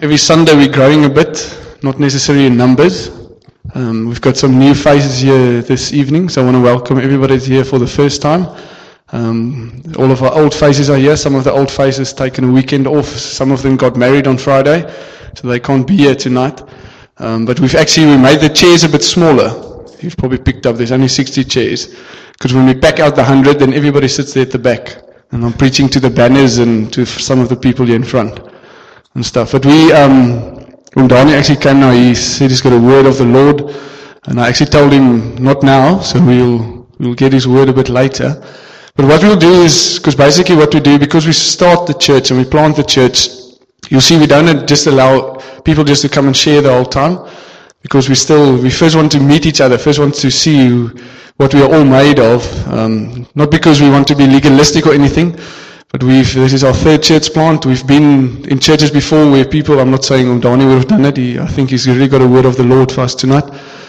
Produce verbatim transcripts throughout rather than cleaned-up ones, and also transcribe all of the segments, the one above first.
every Sunday we're growing a bit, not necessarily in numbers. Um, we've got some new faces here this evening, so I want to welcome everybody that's here for the first time. Um, all of our old faces are here. Some of the old faces taken a weekend off. Some of them got married on Friday, so they can't be here tonight. Um, but we've actually we made the chairs a bit smaller. You've probably picked up there's only sixty chairs, because when we pack out the one hundred, then everybody sits there at the back. And I'm preaching to the banners and to some of the people here in front and stuff. But we, um, when Donnie actually came now, he said he's got a word of the Lord. And I actually told him, not now, so we'll, we'll get his word a bit later. But what we'll do is, because basically what we do, because we start the church and we plant the church, you'll see we don't just allow people just to come and share the whole time. Because we still, we first want to meet each other, first want to see what we are all made of. Um, not because we want to be legalistic or anything, but we've, this is our third church plant. We've been in churches before where people, I'm not saying Umdani would have done it, he, I think he's really got a word of the Lord for us tonight.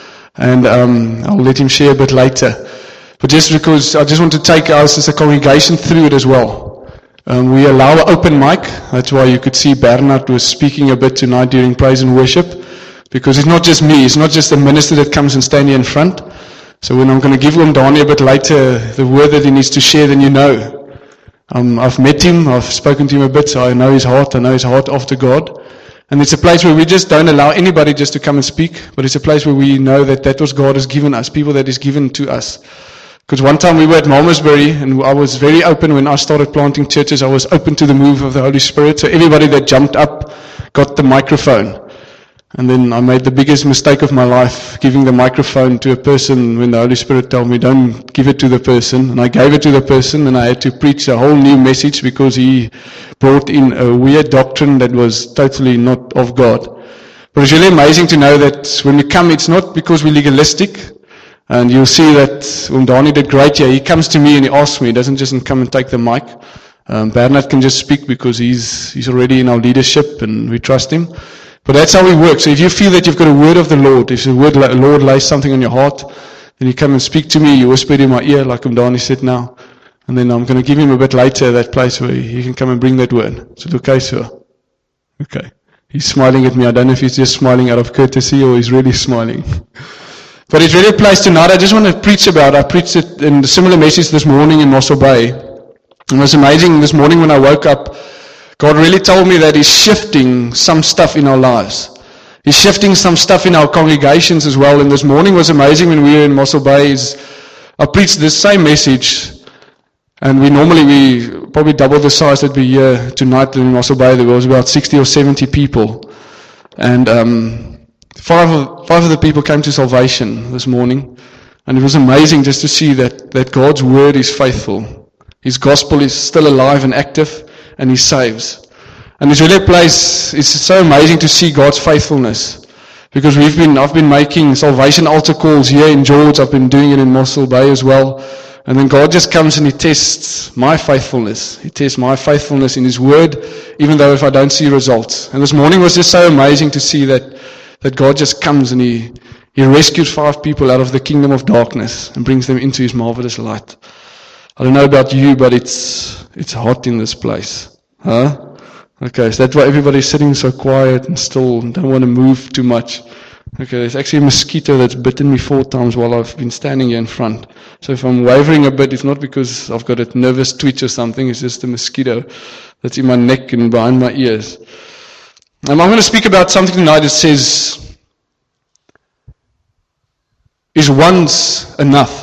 And um, I'll let him share a bit later. But just because, I just want to take us as a congregation through it as well. Um, we allow an open mic. That's why you could see Bernard was speaking a bit tonight during praise and worship. Because it's not just me, it's not just the minister that comes and stands here in front. So when I'm going to give Umdani a bit later the word that he needs to share, then you know. Um, I've met him, I've spoken to him a bit, so I know his heart, I know his heart after God. And it's a place where we just don't allow anybody just to come and speak, but it's a place where we know that that was God has given us, people that is given to us. Because one time we were at Malmesbury, and I was very open when I started planting churches, I was open to the move of the Holy Spirit, so everybody that jumped up got the microphone. And then I made the biggest mistake of my life, giving the microphone to a person when the Holy Spirit told me, don't give it to the person. And I gave it to the person, and I had to preach a whole new message because he brought in a weird doctrine that was totally not of God. But it's really amazing to know that when we come, it's not because we're legalistic. And you'll see that Umdani did great here. He comes to me and he asks me. He doesn't just come and take the mic. Um, Bernard can just speak because he's he's already in our leadership and we trust him. But that's how we work. So if you feel that you've got a word of the Lord, if the word the Lord lays something on your heart, then you come and speak to me, you whisper in my ear like Umdani said now. And then I'm going to give him a bit later that place where he can come and bring that word. Is it okay, sir? Okay. He's smiling at me. I don't know if he's just smiling out of courtesy or he's really smiling. But it's really a place tonight I just want to preach about. I preached it in a similar message this morning in Mossel Bay. It was amazing this morning when I woke up. God really told me that He's shifting some stuff in our lives. He's shifting some stuff in our congregations as well. And this morning was amazing when we were in Mossel Bay. Is I preached this same message. And we normally, we probably double the size that we here tonight in Mossel Bay. There was about sixty or seventy people. And um, five, of, five of the people came to salvation this morning. And it was amazing just to see that, that God's word is faithful. His gospel is still alive and active. And He saves. And it's really a place, it's so amazing to see God's faithfulness. Because we've been, I've been making salvation altar calls here in George, I've been doing it in Mossel Bay as well. And then God just comes and He tests my faithfulness. He tests my faithfulness in His word, even though if I don't see results. And this morning was just so amazing to see that, that God just comes and He, He rescues five people out of the kingdom of darkness and brings them into His marvelous light. I don't know about you, but it's it's hot in this place. Huh? Okay, so that's why everybody's sitting so quiet and still and don't want to move too much. Okay, there's actually a mosquito that's bitten me four times while I've been standing here in front. So if I'm wavering a bit, it's not because I've got a nervous twitch or something, it's just a mosquito that's in my neck and behind my ears. And I'm going to speak about something tonight that says, is once enough?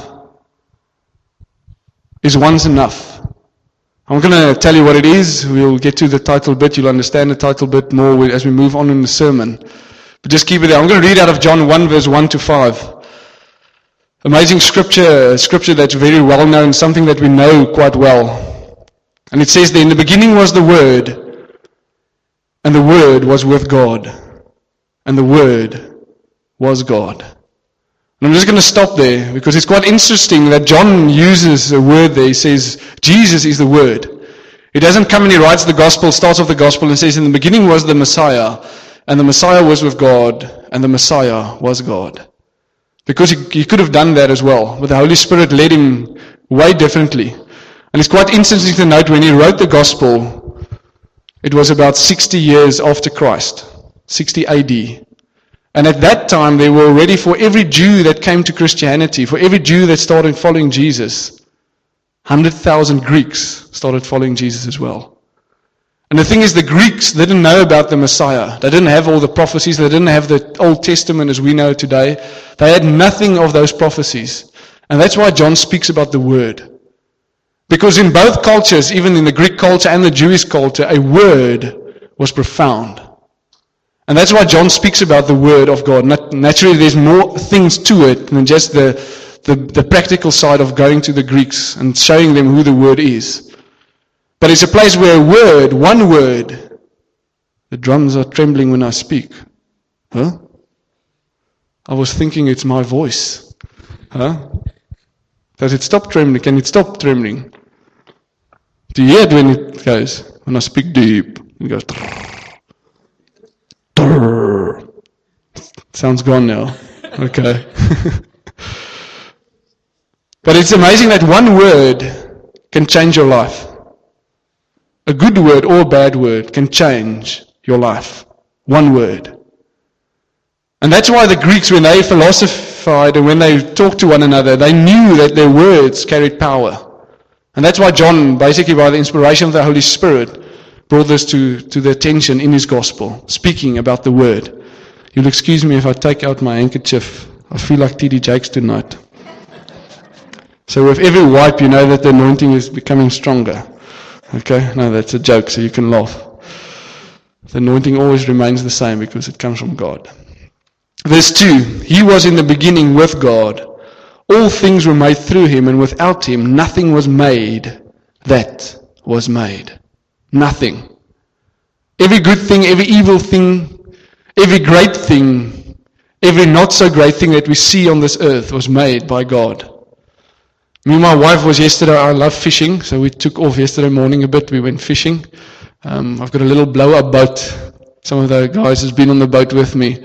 Is once enough? I'm going to tell you what it is. We'll get to the title bit. You'll understand the title bit more as we move on in the sermon. But just keep it there. I'm going to read out of John one, verse one to five. Amazing scripture, scripture that's very well known, something that we know quite well. And it says there, in the beginning was the Word, and the Word was with God, and the Word was God. And I'm just going to stop there because it's quite interesting that John uses a word there. He says, Jesus is the Word. He doesn't come and he writes the gospel, starts off the gospel and says, in the beginning was the Messiah, and the Messiah was with God, and the Messiah was God. Because he, he could have done that as well, but the Holy Spirit led him way differently. And it's quite interesting to note when he wrote the gospel, it was about sixty years after Christ. sixty A D. And at that time, there were already, for every Jew that came to Christianity, for every Jew that started following Jesus, one hundred thousand Greeks started following Jesus as well. And the thing is, the Greeks didn't know about the Messiah. They didn't have all the prophecies. They didn't have the Old Testament as we know it today. They had nothing of those prophecies. And that's why John speaks about the Word. Because in both cultures, even in the Greek culture and the Jewish culture, a word was profound. And that's why John speaks about the Word of God. Naturally, there's more things to it than just the, the, the practical side of going to the Greeks and showing them who the Word is. But it's a place where a word, one word, the drums are trembling when I speak. Huh? I was thinking it's my voice. Huh? Does it stop trembling? Can it stop trembling? Do you hear it when it goes? When I speak deep, it goes. Sounds gone now. Okay. But it's amazing that one word can change your life. A good word or a bad word can change your life. One word. And that's why the Greeks, when they philosophized and when they talked to one another, they knew that their words carried power. And that's why John, basically by the inspiration of the Holy Spirit, brought this to, to the attention in his gospel, speaking about the word. You'll excuse me if I take out my handkerchief. I feel like T D Jakes tonight. So with every wipe, you know that the anointing is becoming stronger. Okay? No, that's a joke, so you can laugh. The anointing always remains the same because it comes from God. Verse two, He was in the beginning with God. All things were made through Him, and without Him nothing was made that was made. Nothing. Every good thing, every evil thing, every great thing, every not so great thing that we see on this earth was made by God. Me and my wife was yesterday, I love fishing, so we took off yesterday morning a bit, we went fishing. Um, I've got a little blow-up boat. Some of the guys has been on the boat with me.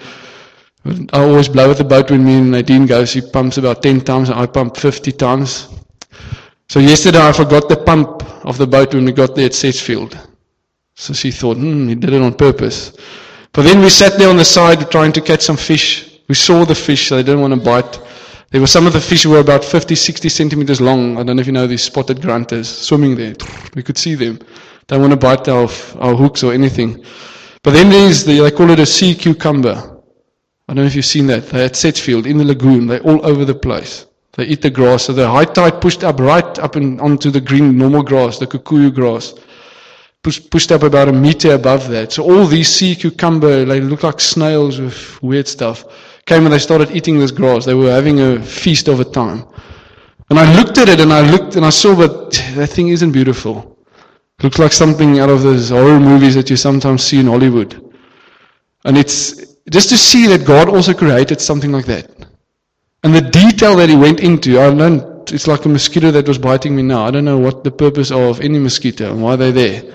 I always blow at the boat when me and Nadine go. She pumps about ten times and I pump fifty times. So yesterday I forgot the pump of the boat when we got there at Sedgefield. So she thought, hmm, he did it on purpose. But then we sat there on the side trying to catch some fish. We saw the fish, so they didn't want to bite. There were some of the fish were about fifty, sixty centimeters long. I don't know if you know these spotted grunters swimming there. We could see them. They don't want to bite our, our hooks or anything. But then there's, the, they call it a sea cucumber. I don't know if you've seen that. They're at Sedgefield in the lagoon. They're all over the place. They eat the grass. So the high tide pushed up right up and onto the green normal grass, the kikuyu grass. Push, pushed up about a meter above that. So all these sea cucumber, they look like snails with weird stuff, came and they started eating this grass. They were having a feast of a time. And I looked at it and I looked and I saw that that thing isn't beautiful. It looks like something out of those horror movies that you sometimes see in Hollywood. And it's just to see that God also created something like that. And the detail that He went into, I don't, it's like a mosquito that was biting me now. I don't know what the purpose of any mosquito and why they're there.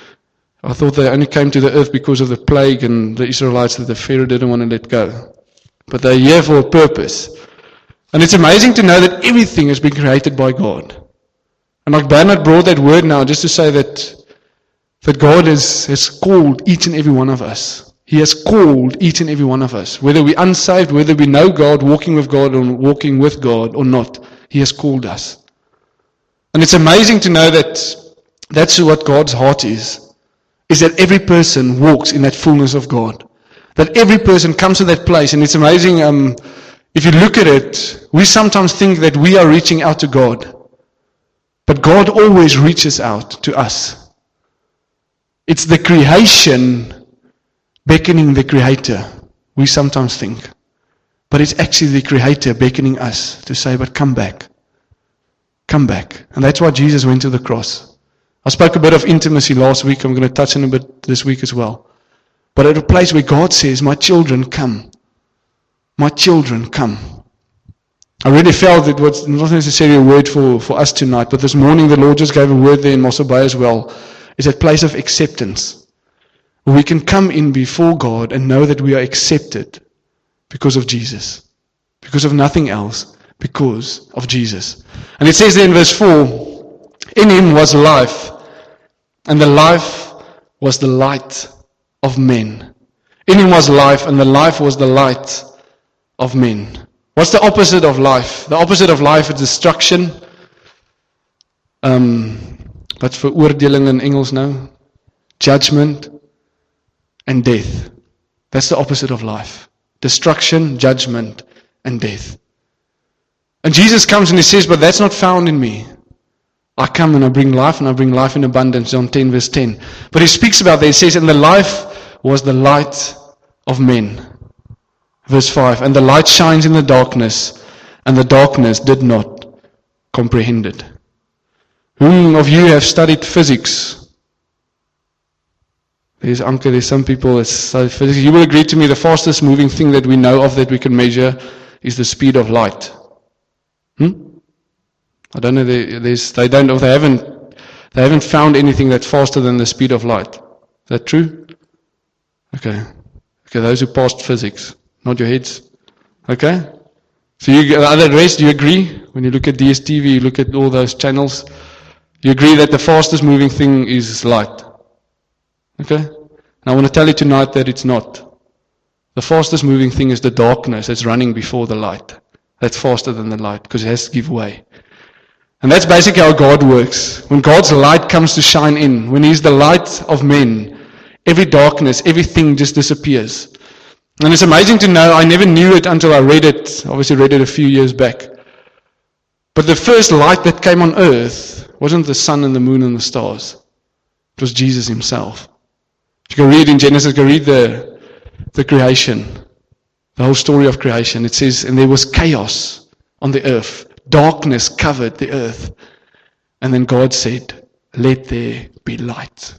I thought they only came to the earth because of the plague and the Israelites that the Pharaoh didn't want to let go. But they're here for a purpose. And it's amazing to know that everything has been created by God. And like Bernard brought that word now just to say that, that God has, has called each and every one of us. He has called each and every one of us. Whether we're unsaved, whether we know God, walking with God, or walking with God or not, He has called us. And it's amazing to know that that's what God's heart is. Is that every person walks in that fullness of God. That every person comes to that place. And it's amazing, um, if you look at it, we sometimes think that we are reaching out to God. But God always reaches out to us. It's the creation beckoning the Creator, we sometimes think. But it's actually the Creator beckoning us to say, but come back. Come back. And that's why Jesus went to the cross. I spoke a bit of intimacy last week. I'm going to touch on a bit this week as well. But at a place where God says, my children, come. My children, come. I really felt it was not necessarily a word for, for us tonight, but this morning the Lord just gave a word there in Mossel Bay as well. It's a place of acceptance. Where we can come in before God and know that we are accepted because of Jesus. Because of nothing else. Because of Jesus. And it says there in verse four, in Him was life, and the life was the light of men. In him was life, and the life was the light of men. What's the opposite of life? The opposite of life is destruction. Um, wat veroordeling in Engels nou? Judgment and death. That's the opposite of life. Destruction, judgment, and death. And Jesus comes and he says, but that's not found in me. I come and I bring life, and I bring life in abundance, John ten verse ten. But he speaks about that, he says, and the life was the light of men. Verse five, and the light shines in the darkness, and the darkness did not comprehend it. Whom of you have studied physics? There's Anke, there's some people that study physics. You will agree to me the fastest moving thing that we know of that we can measure is the speed of light. Hmm? I don't know, they, there's, they don't, or they haven't, they haven't found anything that's faster than the speed of light. Is that true? Okay. Okay, those who passed physics, not your heads. Okay? So you, the other rest, do you agree? When you look at D S T V, you look at all those channels, you agree that the fastest moving thing is light. Okay? And I want to tell you tonight that it's not. The fastest moving thing is the darkness that's running before the light. That's faster than the light, because it has to give way. And that's basically how God works. When God's light comes to shine in, when He's the light of men, every darkness, everything just disappears. And it's amazing to know, I never knew it until I read it, obviously read it a few years back. But the first light that came on earth wasn't the sun and the moon and the stars. It was Jesus Himself. You can read in Genesis, you can read the, the creation, the whole story of creation. It says, and there was chaos on the earth. Darkness covered the earth. And then God said, let there be light.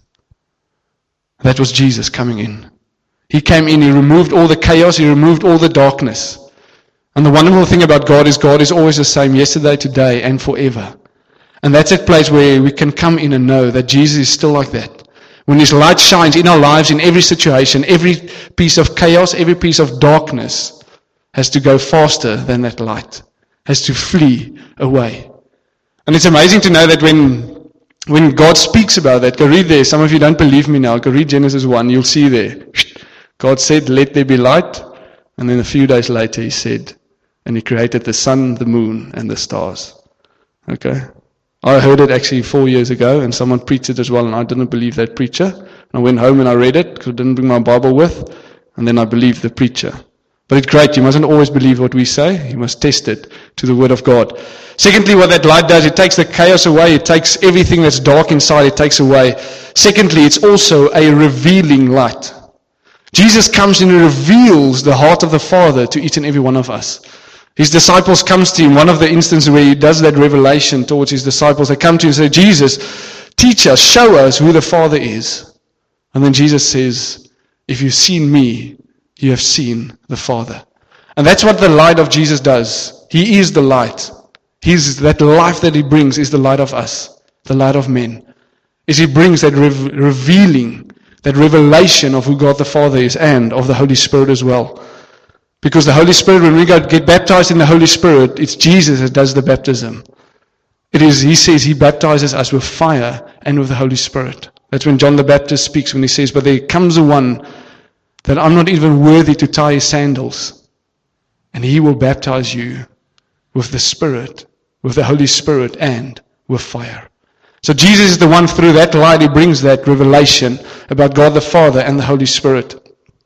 That was Jesus coming in. He came in, He removed all the chaos, He removed all the darkness. And the wonderful thing about God is God is always the same yesterday, today, and forever. And that's that place where we can come in and know that Jesus is still like that. When His light shines in our lives, in every situation, every piece of chaos, every piece of darkness has to go faster than that light. Has to flee away. And it's amazing to know that when when God speaks about that, go read there. Some of you don't believe me now. Go read Genesis one. You'll see there. God said, let there be light. And then a few days later He said, and He created the sun, the moon, and the stars. Okay? I heard it actually four years ago, and someone preached it as well, and I didn't believe that preacher. And I went home and I read it, because I didn't bring my Bible with, and then I believed the preacher. But it's great, you mustn't always believe what we say, you must test it to the Word of God. Secondly, what that light does, it takes the chaos away, it takes everything that's dark inside, it takes away. Secondly, it's also a revealing light. Jesus comes and He reveals the heart of the Father to each and every one of us. His disciples comes to Him, one of the instances where He does that revelation towards His disciples, they come to Him and say, Jesus, teach us, show us who the Father is. And then Jesus says, if you've seen me, you have seen the Father. And that's what the light of Jesus does. He is the light. He's, that life that He brings is the light of us, the light of men. Is He brings that rev- revealing, that revelation of who God the Father is and of the Holy Spirit as well. Because the Holy Spirit, when we go get baptized in the Holy Spirit, it's Jesus that does the baptism. It is, He says He baptizes us with fire and with the Holy Spirit. That's when John the Baptist speaks, when he says, but there comes a one that I'm not even worthy to tie his sandals. And He will baptize you with the Spirit, with the Holy Spirit, and with fire. So Jesus is the one through that light, He brings that revelation about God the Father and the Holy Spirit.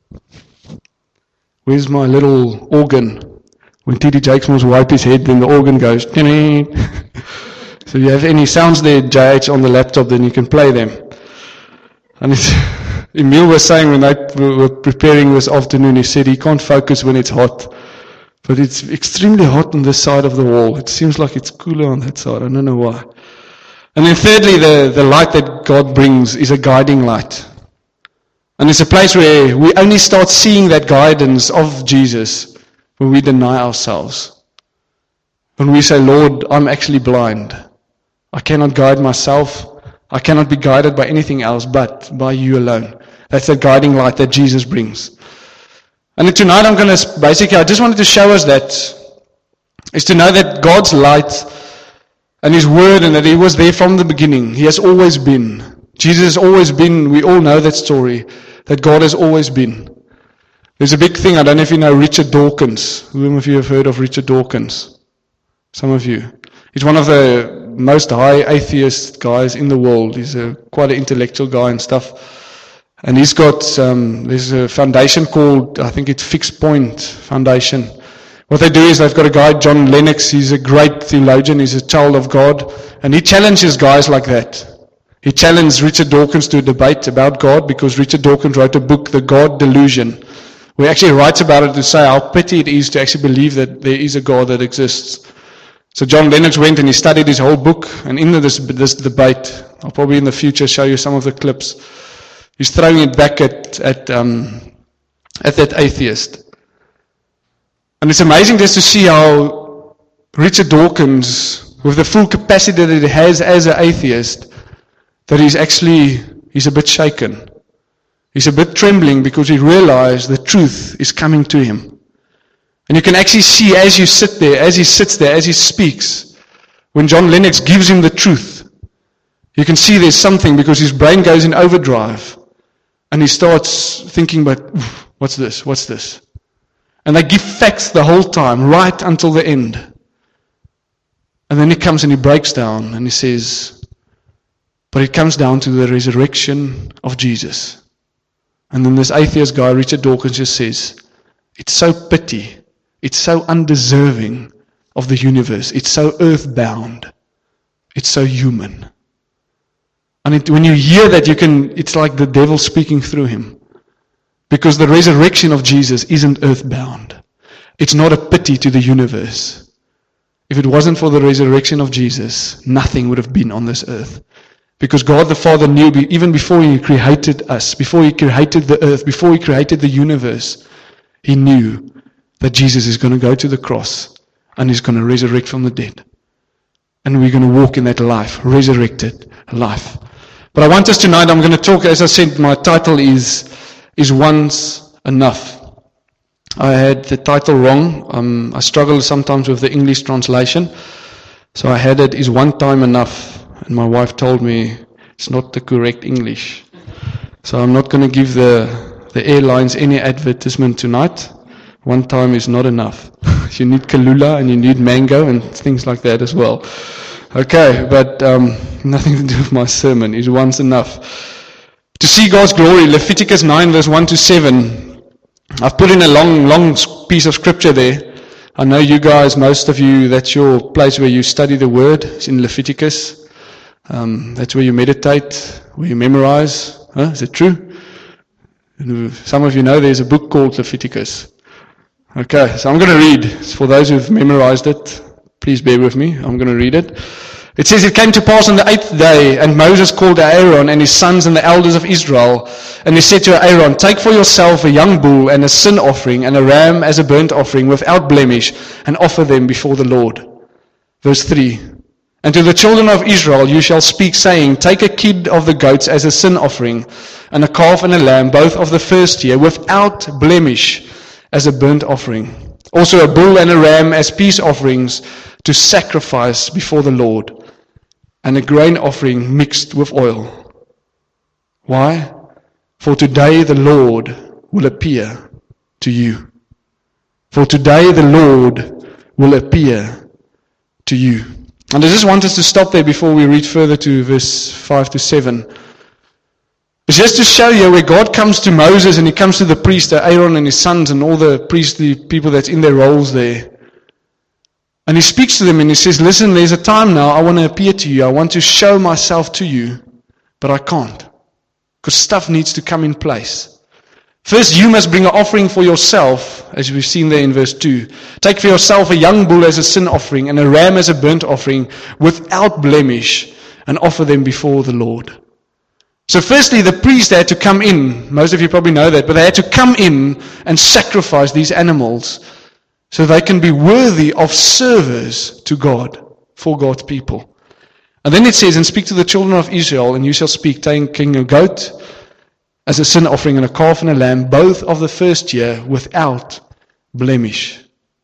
Where's my little organ? When T D Jakes must wipe his head, then the organ goes. So if you have any sounds there, J H, on the laptop, then you can play them. And it's... Emil was saying when they were preparing this afternoon, he said he can't focus when it's hot. But it's extremely hot on this side of the wall. It seems like it's cooler on that side. I don't know why. And then thirdly, the, the light that God brings is a guiding light. And it's a place where we only start seeing that guidance of Jesus when we deny ourselves. When we say, Lord, I'm actually blind. I cannot guide myself. I cannot be guided by anything else but by You alone. That's the guiding light that Jesus brings. And tonight I'm going to, basically, I just wanted to show us that, is to know that God's light and His Word, and that He was there from the beginning. He has always been. Jesus has always been. We all know that story, that God has always been. There's a big thing, I don't know if you know Richard Dawkins. Who of you have heard of Richard Dawkins? Some of you. He's one of the most high atheist guys in the world. He's a, quite an intellectual guy and stuff. And he's got, um, there's a foundation called, I think it's Fixed Point Foundation. What they do is they've got a guy, John Lennox. He's a great theologian. He's a child of God. And he challenges guys like that. He challenged Richard Dawkins to a debate about God because Richard Dawkins wrote a book, The God Delusion, where he actually writes about it to say how pity it is to actually believe that there is a God that exists. So John Lennox went and he studied his whole book, and in this, this debate, I'll probably in the future show you some of the clips, he's throwing it back at, at, um, at that atheist. And it's amazing just to see how Richard Dawkins, with the full capacity that he has as an atheist, that he's actually, he's a bit shaken. He's a bit trembling because he realized the truth is coming to him. And you can actually see as you sit there, as he sits there, as he speaks, when John Lennox gives him the truth, you can see there's something because his brain goes in overdrive. And he starts thinking, but what's this? What's this? And they give facts the whole time, right until the end. And then he comes and he breaks down and he says, but it comes down to the resurrection of Jesus. And then this atheist guy, Richard Dawkins, just says, it's so pity, it's so undeserving of the universe, it's so earthbound, it's so human. And it, when you hear that, you can, it's like the devil speaking through him. Because the resurrection of Jesus isn't earthbound. It's not a pity to the universe. If it wasn't for the resurrection of Jesus, nothing would have been on this earth. Because God the Father knew, even before He created us, before He created the earth, before He created the universe, He knew that Jesus is going to go to the cross and He's going to resurrect from the dead. And we're going to walk in that life, resurrected life. But I want us tonight, I'm going to talk, as I said, my title is, is Once Enough. I had the title wrong. Um, I struggle sometimes with the English translation. So I had it, Is One Time Enough? And my wife told me it's not the correct English. So I'm not going to give the, the airlines any advertisement tonight. One time is not enough. You need Kalula and you need mango and things like that as well. Okay, but um, nothing to do with my sermon. Is once enough. To see God's glory, Leviticus nine verse one to seven. I've put in a long, long piece of scripture there. I know you guys, most of you, that's your place where you study the word. It's in Leviticus. Um, that's where you meditate, where you memorize. Huh? Is it true? Some of you know there's a book called Leviticus. Okay, so I'm going to read. For those who've memorized it, please bear with me. I'm going to read it. It says, it came to pass on the eighth day, and Moses called Aaron and his sons and the elders of Israel. And he said to Aaron, take for yourself a young bull and a sin offering and a ram as a burnt offering without blemish, and offer them before the Lord. Verse three. And to the children of Israel you shall speak, saying, take a kid of the goats as a sin offering, and a calf and a lamb, both of the first year, without blemish, as a burnt offering. Also a bull and a ram as peace offerings to sacrifice before the Lord, and a grain offering mixed with oil. Why? For today the Lord will appear to you. For today the Lord will appear to you. And I just want us to stop there before we read further to verse five to seven. It's just to show you where God comes to Moses and He comes to the priest, Aaron and his sons and all the priestly people that's in their roles there. And He speaks to them and He says, listen, there's a time now I want to appear to you. I want to show myself to you, but I can't. Because stuff needs to come in place. First, you must bring an offering for yourself, as we've seen there in verse two. Take for yourself a young bull as a sin offering and a ram as a burnt offering without blemish, and offer them before the Lord. So firstly, the priest had to come in. Most of you probably know that, but they had to come in and sacrifice these animals so they can be worthy of service to God, for God's people. And then it says, and speak to the children of Israel, and you shall speak, taking a goat as a sin offering and a calf and a lamb, both of the first year, without blemish.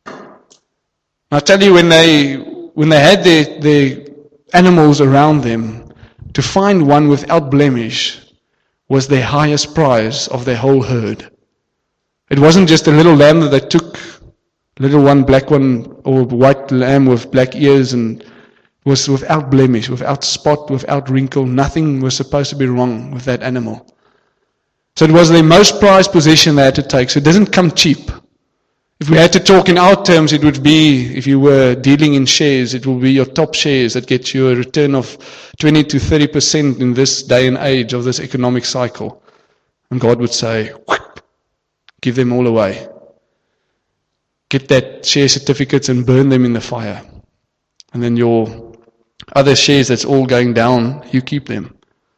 I tell you, when they when they had their, their animals around them, to find one without blemish was their highest prize of their whole herd. It wasn't just a little lamb that they took, little one, black one, or white lamb with black ears, and it was without blemish, without spot, without wrinkle. Nothing was supposed to be wrong with that animal. So it was their most prized possession they had to take. So it doesn't come cheap. If we had to talk in our terms, it would be, if you were dealing in shares, it will be your top shares that get you a return of twenty to thirty percent in this day and age of this economic cycle. And God would say, give them all away. Get that share certificates and burn them in the fire. And then your other shares that's all going down, you keep them.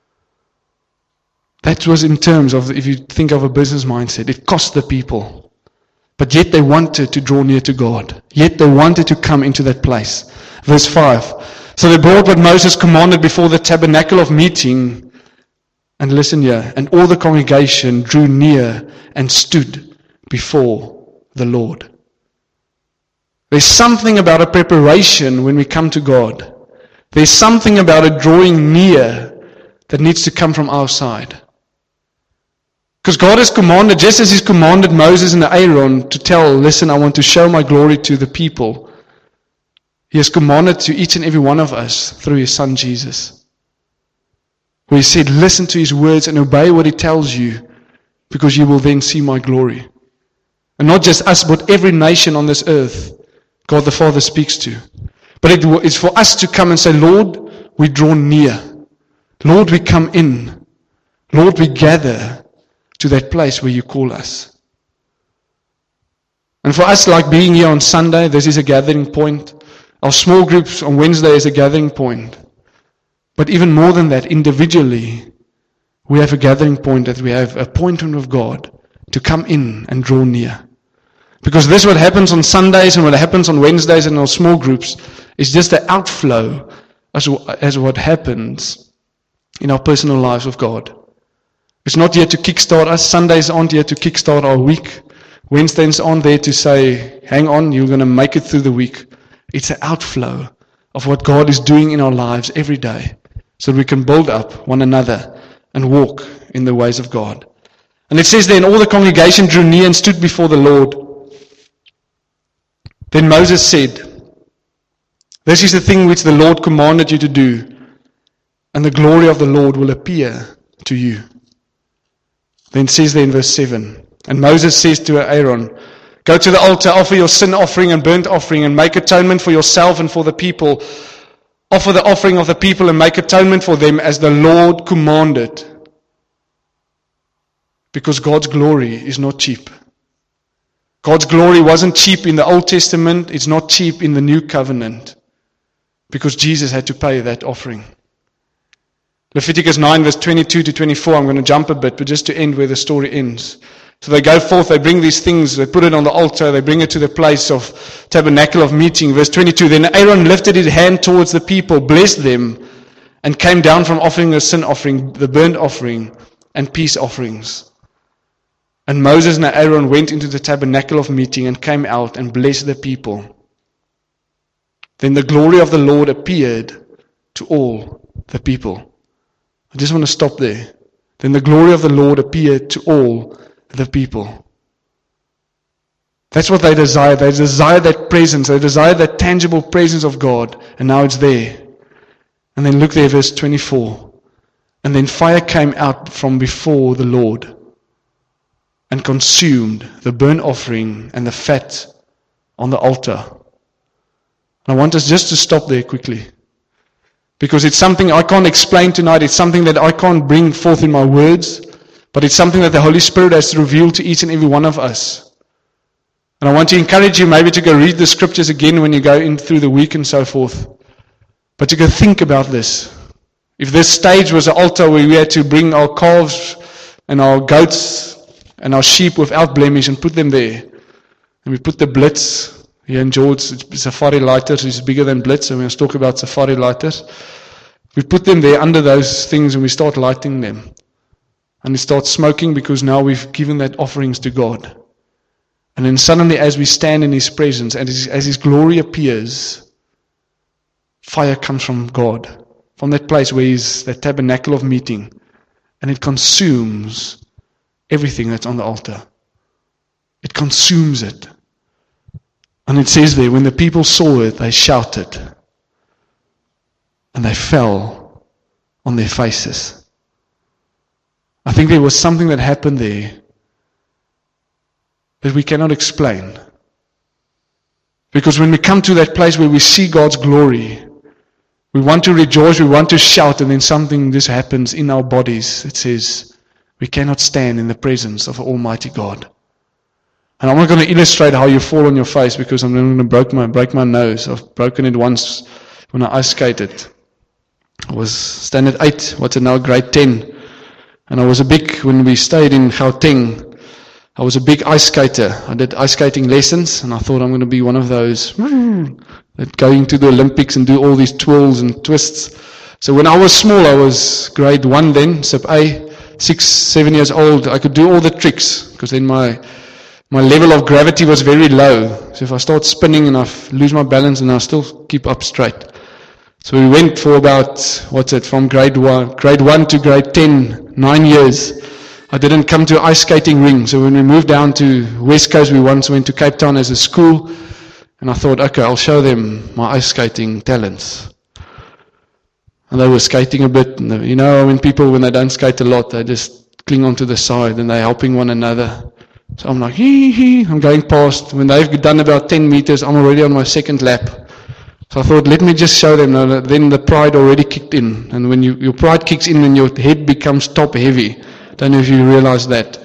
That was in terms of, if you think of a business mindset, it cost the people. But yet they wanted to draw near to God. Yet they wanted to come into that place. Verse five. So they brought what Moses commanded before the tabernacle of meeting. And listen here. And all the congregation drew near and stood before the Lord. There's something about a preparation when we come to God. There's something about a drawing near that needs to come from our side. Because God has commanded, just as He's commanded Moses and Aaron to tell, listen, I want to show my glory to the people. He has commanded to each and every one of us through His Son Jesus. Where He said, listen to His words and obey what He tells you, because you will then see my glory. And not just us, but every nation on this earth, God the Father speaks to. But it is for us to come and say, Lord, we draw near. Lord, we come in. Lord, we gather to that place where you call us. And for us, like being here on Sunday, this is a gathering point. Our small groups on Wednesday is a gathering point. But even more than that, individually, we have a gathering point, that we have an appointment of God to come in and draw near. Because this what happens on Sundays and what happens on Wednesdays in our small groups is just the outflow as, as what happens in our personal lives with God. It's not here to kickstart us. Sundays aren't here to kickstart our week. Wednesdays aren't there to say, hang on, you're going to make it through the week. It's an outflow of what God is doing in our lives every day, so that we can build up one another and walk in the ways of God. And it says then, all the congregation drew near and stood before the Lord. Then Moses said, this is the thing which the Lord commanded you to do, and the glory of the Lord will appear to you. Then says there in verse seven, and Moses says to Aaron, go to the altar, offer your sin offering and burnt offering, and make atonement for yourself and for the people. Offer the offering of the people and make atonement for them as the Lord commanded. Because God's glory is not cheap. God's glory wasn't cheap in the Old Testament. It's not cheap in the New Covenant. Because Jesus had to pay that offering. Leviticus nine verse twenty-two to twenty-four, I'm going to jump a bit, but just to end where the story ends. So they go forth, they bring these things, they put it on the altar, they bring it to the place of tabernacle of meeting. Verse twenty-two, then Aaron lifted his hand towards the people, blessed them, and came down from offering the sin offering, the burnt offering, and peace offerings. And Moses and Aaron went into the tabernacle of meeting and came out and blessed the people. Then the glory of the Lord appeared to all the people. I just want to stop there. Then the glory of the Lord appeared to all the people. That's what they desired. They desired that presence. They desired that tangible presence of God. And now it's there. And then look there, verse twenty-four. And then fire came out from before the Lord and consumed the burnt offering and the fat on the altar. And I want us just to stop there quickly. Because it's something I can't explain tonight. It's something that I can't bring forth in my words. But it's something that the Holy Spirit has revealed to each and every one of us. And I want to encourage you maybe to go read the scriptures again when you go in through the week and so forth. But to go think about this. If this stage was an altar where we had to bring our calves and our goats and our sheep without blemish and put them there. And we put the blitz. Here in George, safari lighters is bigger than blitz, and we must talk about safari lighters. We put them there under those things and we start lighting them. And we start smoking because now we've given that offerings to God. And then suddenly as we stand in His presence and as His glory appears, fire comes from God. From that place where He's the tabernacle of meeting. And it consumes everything that's on the altar. consumes it. And it says there, when the people saw it, they shouted. And they fell on their faces. I think there was something that happened there that we cannot explain. Because when we come to that place where we see God's glory, we want to rejoice, we want to shout, and then something just happens in our bodies. It says, we cannot stand in the presence of Almighty God. And I'm not going to illustrate how you fall on your face, because I'm going to break my, break my nose. I've broken it once when I ice skated. I was standard eight, what's it now, grade ten. And I was a big, when we stayed in Gauteng, I was a big ice skater. I did ice skating lessons, and I thought I'm going to be one of those that going to the Olympics and do all these twirls and twists. So when I was small, I was grade one then, sub A, six, seven years old. I could do all the tricks, because then my my level of gravity was very low. So if I start spinning and I lose my balance, and I still keep up straight. So we went for about, what's it, from grade one, grade one to grade ten, nine years. I didn't come to an ice skating ring. So when we moved down to West Coast, we once went to Cape Town as a school. And I thought, okay, I'll show them my ice skating talents. And they were skating a bit. And they, you know, when people, when they don't skate a lot, they just cling onto the side and they're helping one another. So I'm like, hee hee, I'm going past. When they've done about ten meters, I'm already on my second lap. So I thought, let me just show them. Now, then the pride already kicked in. And when you, your pride kicks in, and your head becomes top heavy. Don't know if you realize that.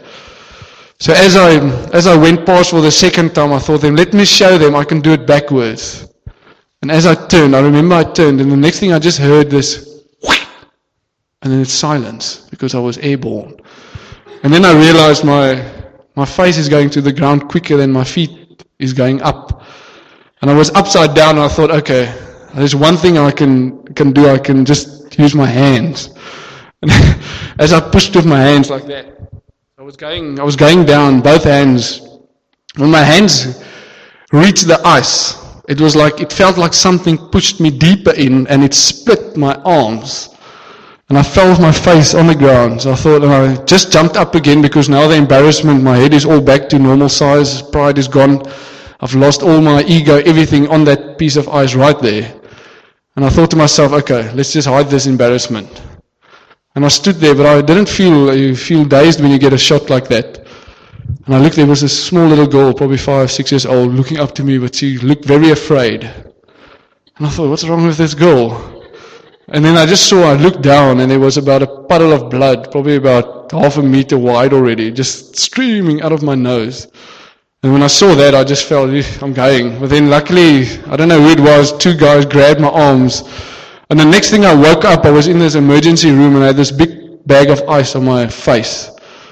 So as I as I went past for the second time, I thought, them, let me show them I can do it backwards. And as I turned, I remember I turned, and the next thing I just heard this, and then it's silence, because I was airborne. And then I realized my my face is going to the ground quicker than my feet is going up. And I was upside down, and I thought, okay, there's one thing I can can do, I can just use my hands. And as I pushed with my hands like that, I was going I was going down, both hands. When my hands reached the ice, it was like, it felt like something pushed me deeper in, and it split my arms. And I fell with my face on the ground. So I thought, and I just jumped up again, because now the embarrassment, my head is all back to normal size, pride is gone. I've lost all my ego, everything on that piece of ice right there. And I thought to myself, okay, let's just hide this embarrassment. And I stood there, but I didn't feel, you feel dazed when you get a shot like that. And I looked, there was a small little girl, probably five, six years old, looking up to me, but she looked very afraid. And I thought, what's wrong with this girl? And then I just saw, I looked down, and there was about a puddle of blood, probably about half a meter wide already, just streaming out of my nose. And when I saw that, I just felt, I'm going. But then luckily, I don't know who it was, two guys grabbed my arms. And the next thing I woke up, I was in this emergency room, and I had this big bag of ice on my face.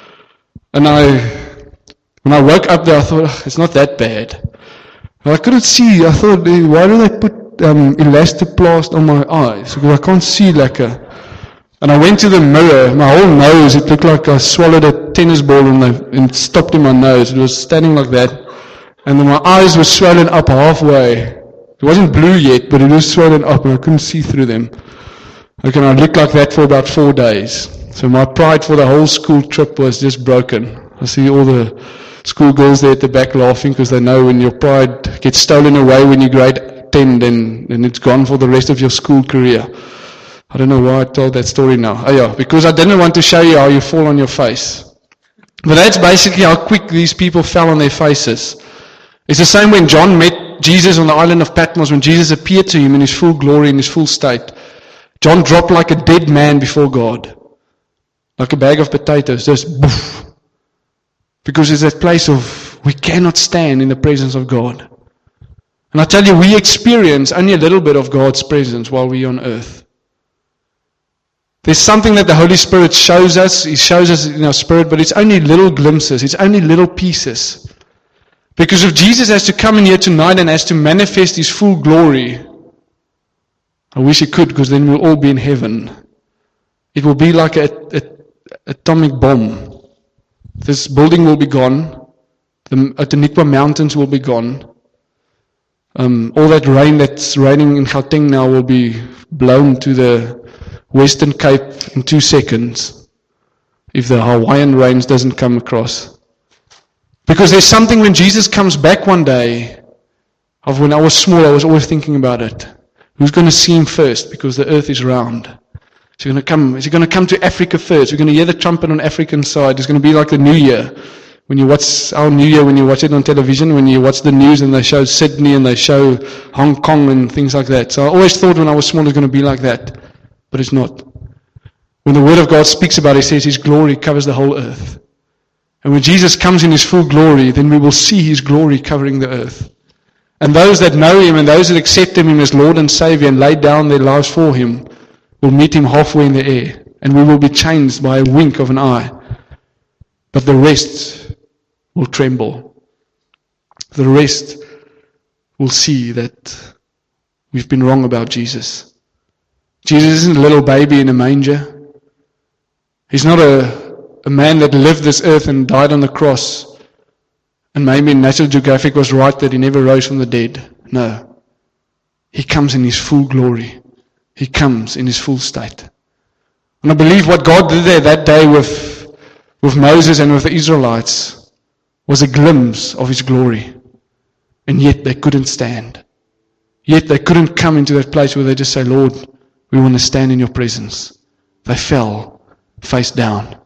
And I, when I woke up there, I thought, oh, it's not that bad. But I couldn't see. I thought, why do they put um, elastoplast on my eyes? Because I can't see like a... And I went to the mirror, my whole nose, it looked like I swallowed a tennis ball and, I, and it stopped in my nose. It was standing like that. And then my eyes were swollen up halfway. It wasn't blue yet, but it was swollen up, and I couldn't see through them. Okay, and I looked like that for about four days. So my pride for the whole school trip was just broken. I see all the schoolgirls there at the back laughing, because they know when your pride gets stolen away when you grade ten, then, then it's gone for the rest of your school career. I don't know why I told that story now. Oh yeah, because I didn't want to show you how you fall on your face. But that's basically how quick these people fell on their faces. It's the same when John met Jesus on the island of Patmos, when Jesus appeared to him in his full glory, in his full state. John dropped like a dead man before God. Like a bag of potatoes, just boof. Because it's that place of, we cannot stand in the presence of God. And I tell you, we experience only a little bit of God's presence while we're on earth. There's something that the Holy Spirit shows us. He shows us in our spirit, but it's only little glimpses. It's only little pieces. Because if Jesus has to come in here tonight and has to manifest His full glory, I wish He could, because then we'll all be in heaven. It will be like an atomic bomb. This building will be gone. The Outeniqua Mountains will be gone. Um, all that rain that's raining in Gauteng now will be blown to the Western Cape in two seconds if the Hawaiian rains doesn't come across. Because there's something when Jesus comes back one day, of when I was small, I was always thinking about it. Who's going to see him first? Because the earth is round. Is he going to come? Is he going to come to Africa first? We're going to hear the trumpet on African side. It's going to be like the New Year. When you watch our New Year, when you watch it on television, when you watch the news and they show Sydney and they show Hong Kong and things like that. So I always thought when I was small it was going to be like that. But it's not. When the Word of God speaks about it, it says His glory covers the whole earth. And when Jesus comes in His full glory, then we will see His glory covering the earth. And those that know Him and those that accept Him as Lord and Savior and lay down their lives for Him will meet Him halfway in the air. And we will be changed by a wink of an eye. But the rest will tremble. The rest will see that we've been wrong about Jesus. Jesus isn't a little baby in a manger. He's not a, a man that lived this earth and died on the cross. And maybe National Geographic was right that he never rose from the dead. No. He comes in His full glory. He comes in His full state. And I believe what God did there that day with, with Moses and with the Israelites was a glimpse of His glory. And yet they couldn't stand. Yet they couldn't come into that place where they just say, Lord, we want to stand in Your presence. They fell face down.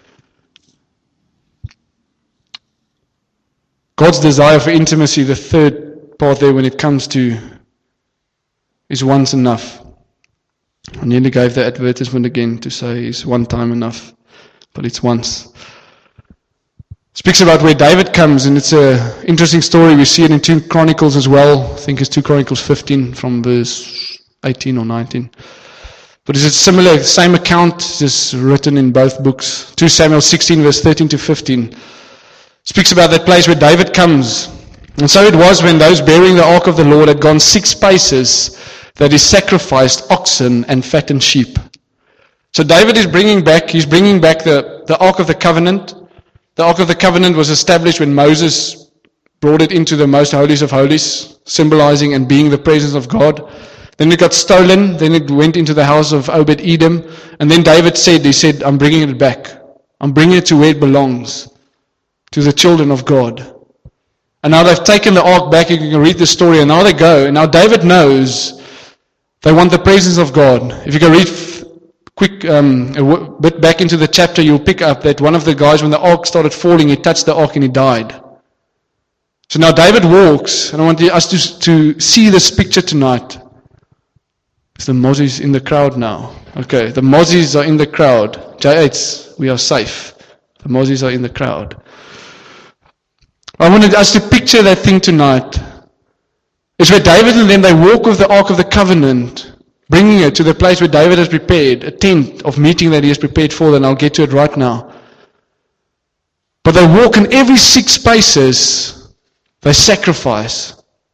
God's desire for intimacy, the third part there when it comes to, is once enough. I nearly gave the advertisement again to say is one time enough, but it's once. Speaks about where David comes, and it's an interesting story. We see it in two Chronicles as well. I think it's two Chronicles fifteen from verse eighteen or nineteen. But it's a similar, same account, just written in both books. two Samuel sixteen verse thirteen to fifteen. Speaks about that place where David comes. And so it was when those bearing the ark of the Lord had gone six paces that he sacrificed oxen and fattened sheep. So David is bringing back, he's bringing back the, the ark of the covenant. The Ark of the Covenant was established when Moses brought it into the most holies of holies, symbolizing and being the presence of God. Then it got stolen, then it went into the house of Obed-Edom, and then David said, he said, I'm bringing it back. I'm bringing it to where it belongs, to the children of God. And now they've taken the ark back, you can read the story, and now they go, and now David knows they want the presence of God. If you can read quick um, a w- bit back into the chapter, you'll pick up that one of the guys, when the ark started falling, he touched the ark and he died. So now David walks, and I want us to, to see this picture tonight. Is the Mozzies in the crowd now? Okay, the Mozzies are in the crowd. J eight, we are safe. The Mozzies are in the crowd. I wanted us to picture that thing tonight. It's where David and them, they walk with the Ark of the Covenant, bringing it to the place where David has prepared, a tent of meeting that he has prepared for them. I'll get to it right now. But they walk, and every six paces, they sacrifice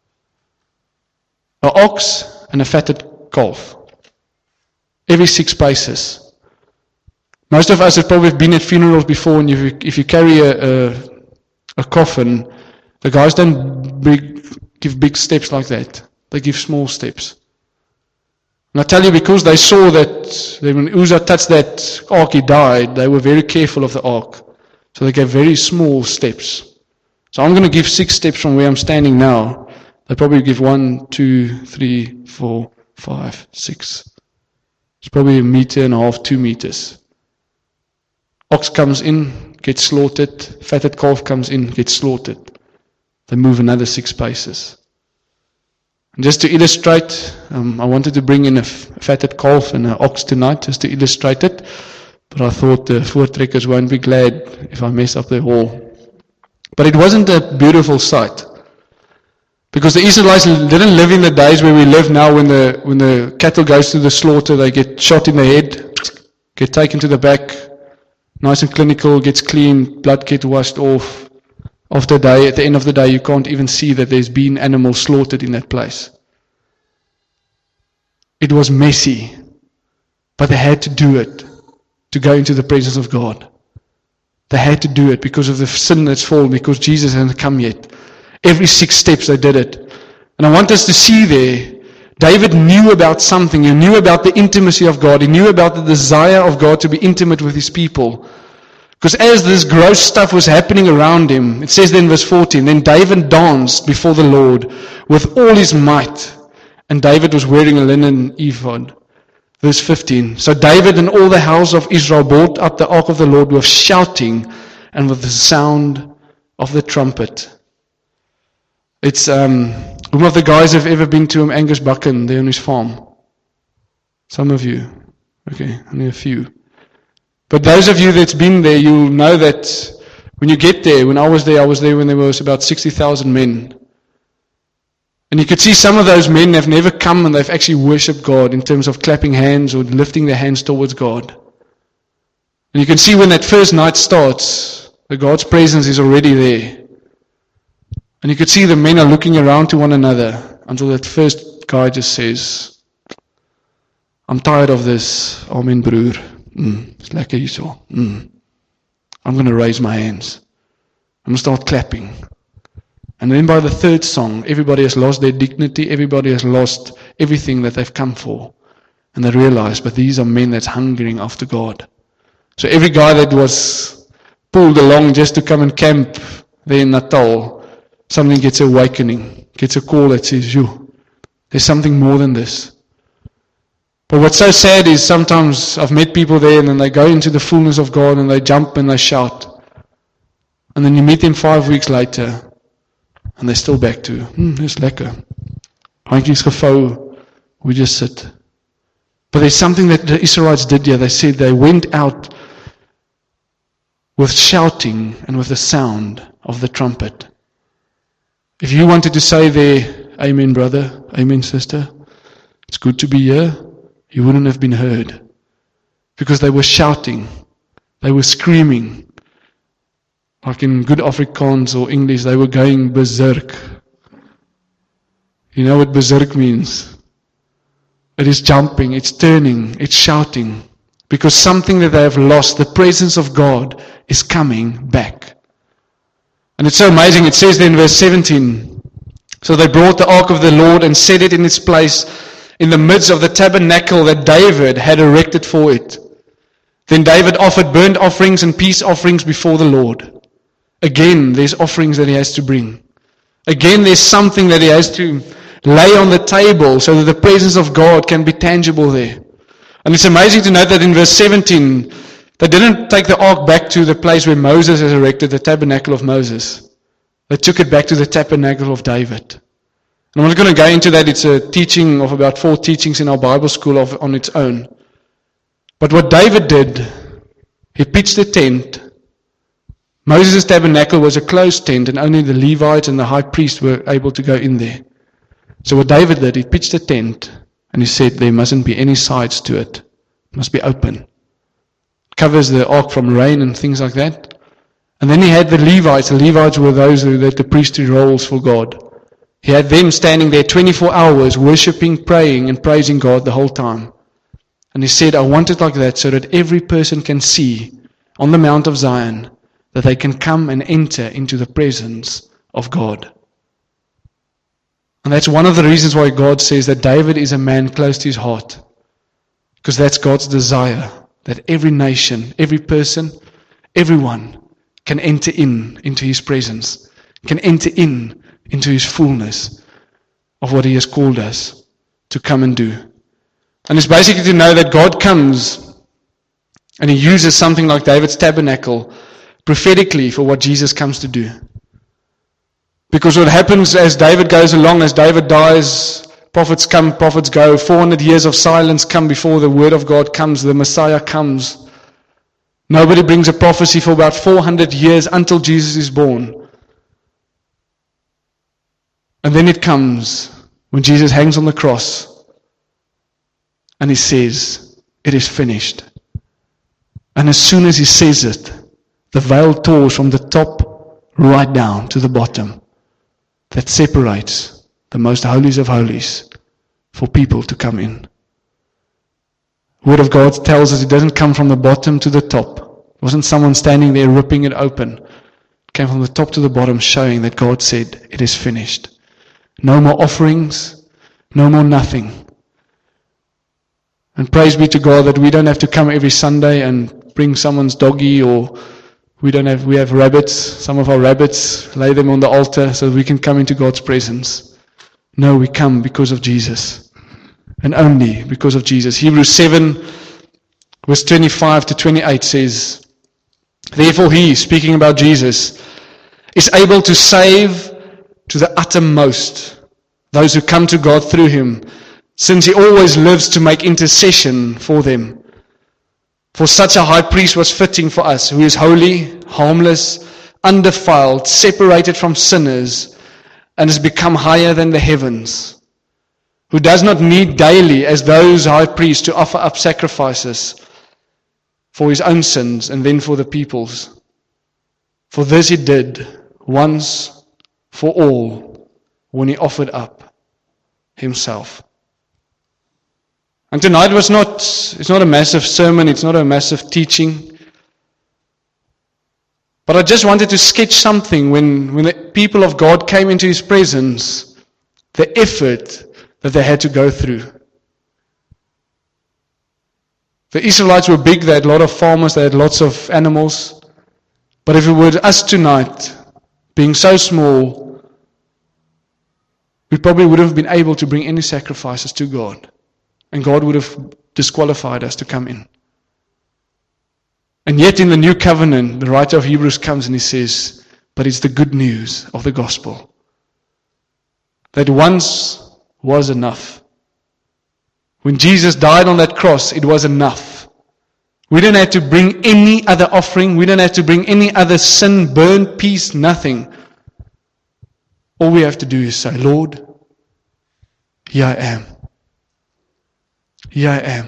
an ox and a fatted calf. Every six paces. Most of us have probably been at funerals before, and if you, if you carry a, a, a coffin, the guys don't big, give big steps like that. They give small steps. And I tell you, because they saw that when Uzzah touched that ark, he died, they were very careful of the ark. So they gave very small steps. So I'm going to give six steps from where I'm standing now. They probably give one, two, three, four, five, six. It's probably a meter and a half, two meters. Ox comes in, gets slaughtered. Fatted calf comes in, gets slaughtered. They move another six paces. And just to illustrate, um, I wanted to bring in a fatted calf and an ox tonight, just to illustrate it. But I thought the voortrekkers won't be glad if I mess up their hall. But it wasn't a beautiful sight. Because the Israelites didn't live in the days where we live now, when the when the cattle goes to the slaughter, they get shot in the head, get taken to the back, nice and clinical, gets cleaned, blood gets washed off. After a day, at the end of the day, you can't even see that there's been animals slaughtered in that place. It was messy, but they had to do it to go into the presence of God. They had to do it because of the sin that's fallen, because Jesus hadn't come yet. Every six steps they did it. And I want us to see there, David knew about something. He knew about the intimacy of God. He knew about the desire of God to be intimate with his people. Because as this gross stuff was happening around him, it says then in verse fourteen, then David danced before the Lord with all his might. And David was wearing a linen ephod. Verse fifteen, so David and all the house of Israel brought up the ark of the Lord with shouting and with the sound of the trumpet. It's, um, whom of the guys have ever been to um, Angus Buchan there on his farm? Some of you. Okay, only a few. But those of you that's been there, you'll know that when you get there, when I was there, I was there when there was about sixty thousand men. And you could see some of those men have never come and they've actually worshipped God in terms of clapping hands or lifting their hands towards God. And you can see when that first night starts, the God's presence is already there. And you could see the men are looking around to one another until that first guy just says, I'm tired of this. Amen, broer. Mm, it's lekker hierso. Mm. I'm going to raise my hands. I'm going to start clapping. And then by the third song, everybody has lost their dignity. Everybody has lost everything that they've come for. And they realize, but these are men that's hungering after God. So every guy that was pulled along just to come and camp there in Natal, suddenly gets an awakening, gets a call that says, you, there's something more than this. But what's so sad is sometimes I've met people there and then they go into the fullness of God and they jump and they shout. And then you meet them five weeks later and they're still back to, hmm, dis lekker. Handjies gevou, we just sit. But there's something that the Israelites did here. They said they went out with shouting and with the sound of the trumpet. If you wanted to say there, amen brother, amen sister, it's good to be here, you wouldn't have been heard. Because they were shouting, they were screaming. Like in good Afrikaans or English, they were going berserk. You know what berserk means? It is jumping, it's turning, it's shouting. Because something that they have lost, the presence of God, is coming back. And it's so amazing, it says there in verse seventeen, so they brought the ark of the Lord and set it in its place in the midst of the tabernacle that David had erected for it. Then David offered burnt offerings and peace offerings before the Lord. Again, there's offerings that he has to bring. Again, there's something that he has to lay on the table so that the presence of God can be tangible there. And it's amazing to note that in verse seventeen, they didn't take the ark back to the place where Moses has erected the tabernacle of Moses. They took it back to the tabernacle of David. And I'm not going to go into that. It's a teaching of about four teachings in our Bible school of, on its own. But what David did, he pitched a tent. Moses' tabernacle was a closed tent and only the Levites and the high priest were able to go in there. So what David did, he pitched a tent and he said there mustn't be any sides to it. It must be open. It covers the ark from rain and things like that. And then he had the Levites. The Levites were those who did the priestly roles for God. He had them standing there twenty-four hours, worshipping, praying, and praising God the whole time. And he said, I want it like that so that every person can see on the Mount of Zion that they can come and enter into the presence of God. And that's one of the reasons why God says that David is a man close to his heart. Because that's God's desire, that every nation, every person, everyone can enter in into his presence, can enter in into his fullness of what he has called us to come and do. And it's basically to know that God comes and he uses something like David's tabernacle prophetically for what Jesus comes to do. Because what happens as David goes along, as David dies, prophets come, prophets go, four hundred years of silence come before the word of God comes, the Messiah comes. Nobody brings a prophecy for about four hundred years until Jesus is born. And then it comes when Jesus hangs on the cross and he says, it is finished. And as soon as he says it, the veil tore from the top right down to the bottom that separates the most holies of holies for people to come in. The Word of God tells us it doesn't come from the bottom to the top. It wasn't someone standing there ripping it open. It came from the top to the bottom, showing that God said, it is finished. No more offerings, no more nothing. And praise be to God that we don't have to come every Sunday and bring someone's doggy or We don't have, we have rabbits. Some of our rabbits, lay them on the altar so that we can come into God's presence. No, we come because of Jesus. And only because of Jesus. Hebrews seven, verse twenty-five to twenty-eight says, therefore he, speaking about Jesus, is able to save to the uttermost those who come to God through him, since he always lives to make intercession for them. For such a high priest was fitting for us, who is holy, harmless, undefiled, separated from sinners, and has become higher than the heavens, who does not need daily, as those high priests, to offer up sacrifices for his own sins and then for the people's. For this he did once for all, when he offered up himself. And tonight was not, it's not a massive sermon, it's not a massive teaching. But I just wanted to sketch something when, when the people of God came into his presence, the effort that they had to go through. The Israelites were big, they had a lot of farmers, they had lots of animals. But if it were us tonight, being so small, we probably wouldn't have been able to bring any sacrifices to God. And God would have disqualified us to come in. And yet in the new covenant, the writer of Hebrews comes and he says, but it's the good news of the gospel. That once was enough. When Jesus died on that cross, it was enough. We don't have to bring any other offering. We don't have to bring any other sin, burnt piece, nothing. All we have to do is say, Lord, here I am. Here I am.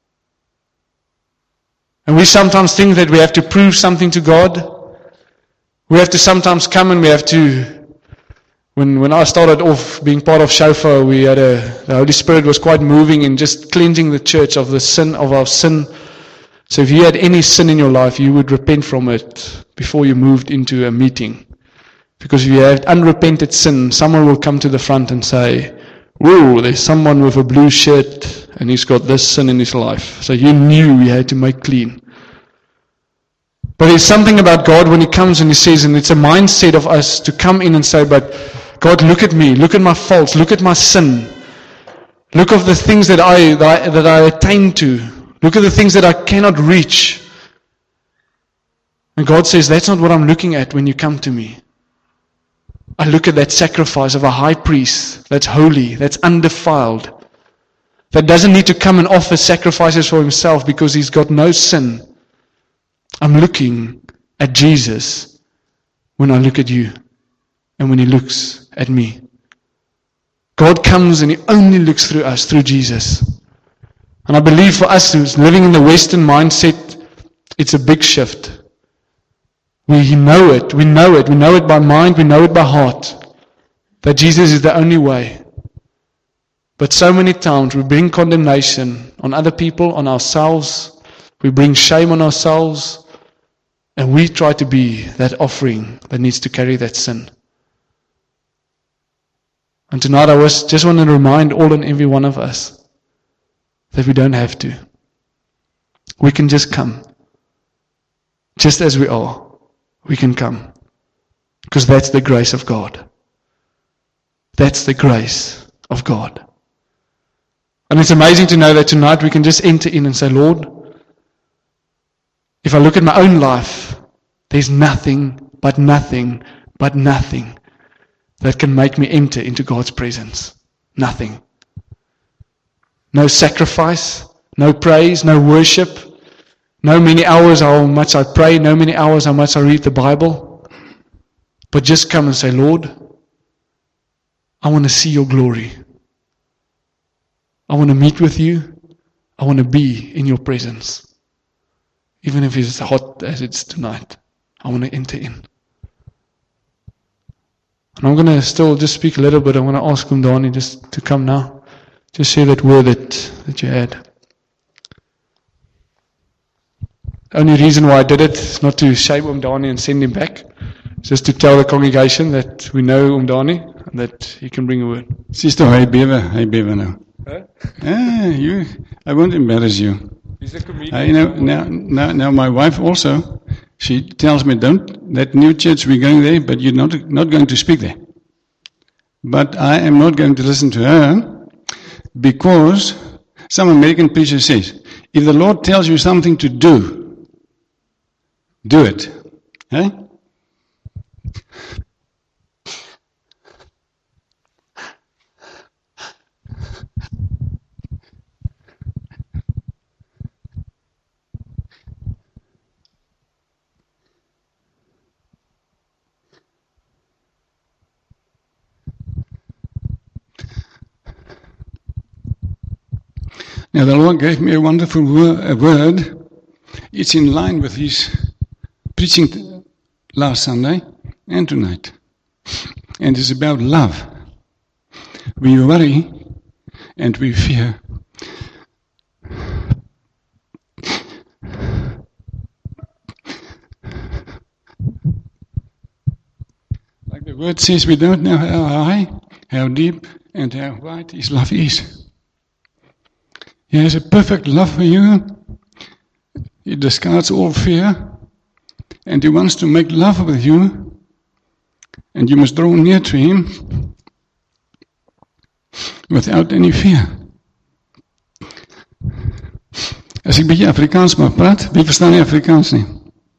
And we sometimes think that we have to prove something to God. We have to sometimes come and we have to, when when I started off being part of Shofar, we had a, the Holy Spirit was quite moving in just cleansing the church of the sin, of our sin. So if you had any sin in your life, you would repent from it before you moved into a meeting. Because if you have unrepented sin, someone will come to the front and say, whoa, there's someone with a blue shirt and he's got this sin in his life. So you knew you had to make clean. But there's something about God when he comes and he says, and it's a mindset of us to come in and say, but God, look at me, look at my faults, look at my sin. Look at the things that I, that I, that I attain to. Look at the things that I cannot reach. And God says, that's not what I'm looking at when you come to me. I look at that sacrifice of a high priest that's holy, that's undefiled, that doesn't need to come and offer sacrifices for himself because he's got no sin. I'm looking at Jesus when I look at you and when he looks at me. God comes and he only looks through us, through Jesus. And I believe for us who's living in the Western mindset, it's a big shift. We know it, we know it, we know it by mind, we know it by heart, that Jesus is the only way. But so many times we bring condemnation on other people, on ourselves, we bring shame on ourselves, and we try to be that offering that needs to carry that sin. And tonight I was just want to remind all and every one of us that we don't have to. We can just come. Just as we are. We can come. Because that's the grace of God. That's the grace of God. And it's amazing to know that tonight we can just enter in and say, Lord, if I look at my own life, there's nothing but nothing but nothing that can make me enter into God's presence. Nothing. No sacrifice, no praise, no worship, no many hours how much I pray, no many hours how much I read the Bible. But just come and say, Lord, I want to see your glory. I want to meet with you. I want to be in your presence. Even if it's hot as it's tonight, I want to enter in. And I'm going to still just speak a little bit. I want to ask Umdani just to come now. Just share that word that, that you had. The only reason why I did it is not to shame Umdani and send him back. It's just to tell the congregation that we know Umdani and that he can bring a word. Sister, hy bewe, hy bewe nou. Huh? Ah, you, I won't embarrass you. He's a comedian. I, you know, now, now, now my wife also, she tells me, don't, that new church, we're going there, but you're not, not going to speak there. But I am not going to listen to her because some American preacher says, if the Lord tells you something to do, do it. Eh? Now the Lord gave me a wonderful word. It's in line with his preaching last Sunday and tonight. And it's about love. We worry and we fear. Like the word says, we don't know how high, how deep, and how wide his love is. He has a perfect love for you. He discards all fear. And he wants to make love with you. And you must draw near to him without any fear. As ek bietjie Afrikaans mag praat, wie verstaan nie Afrikaans nie?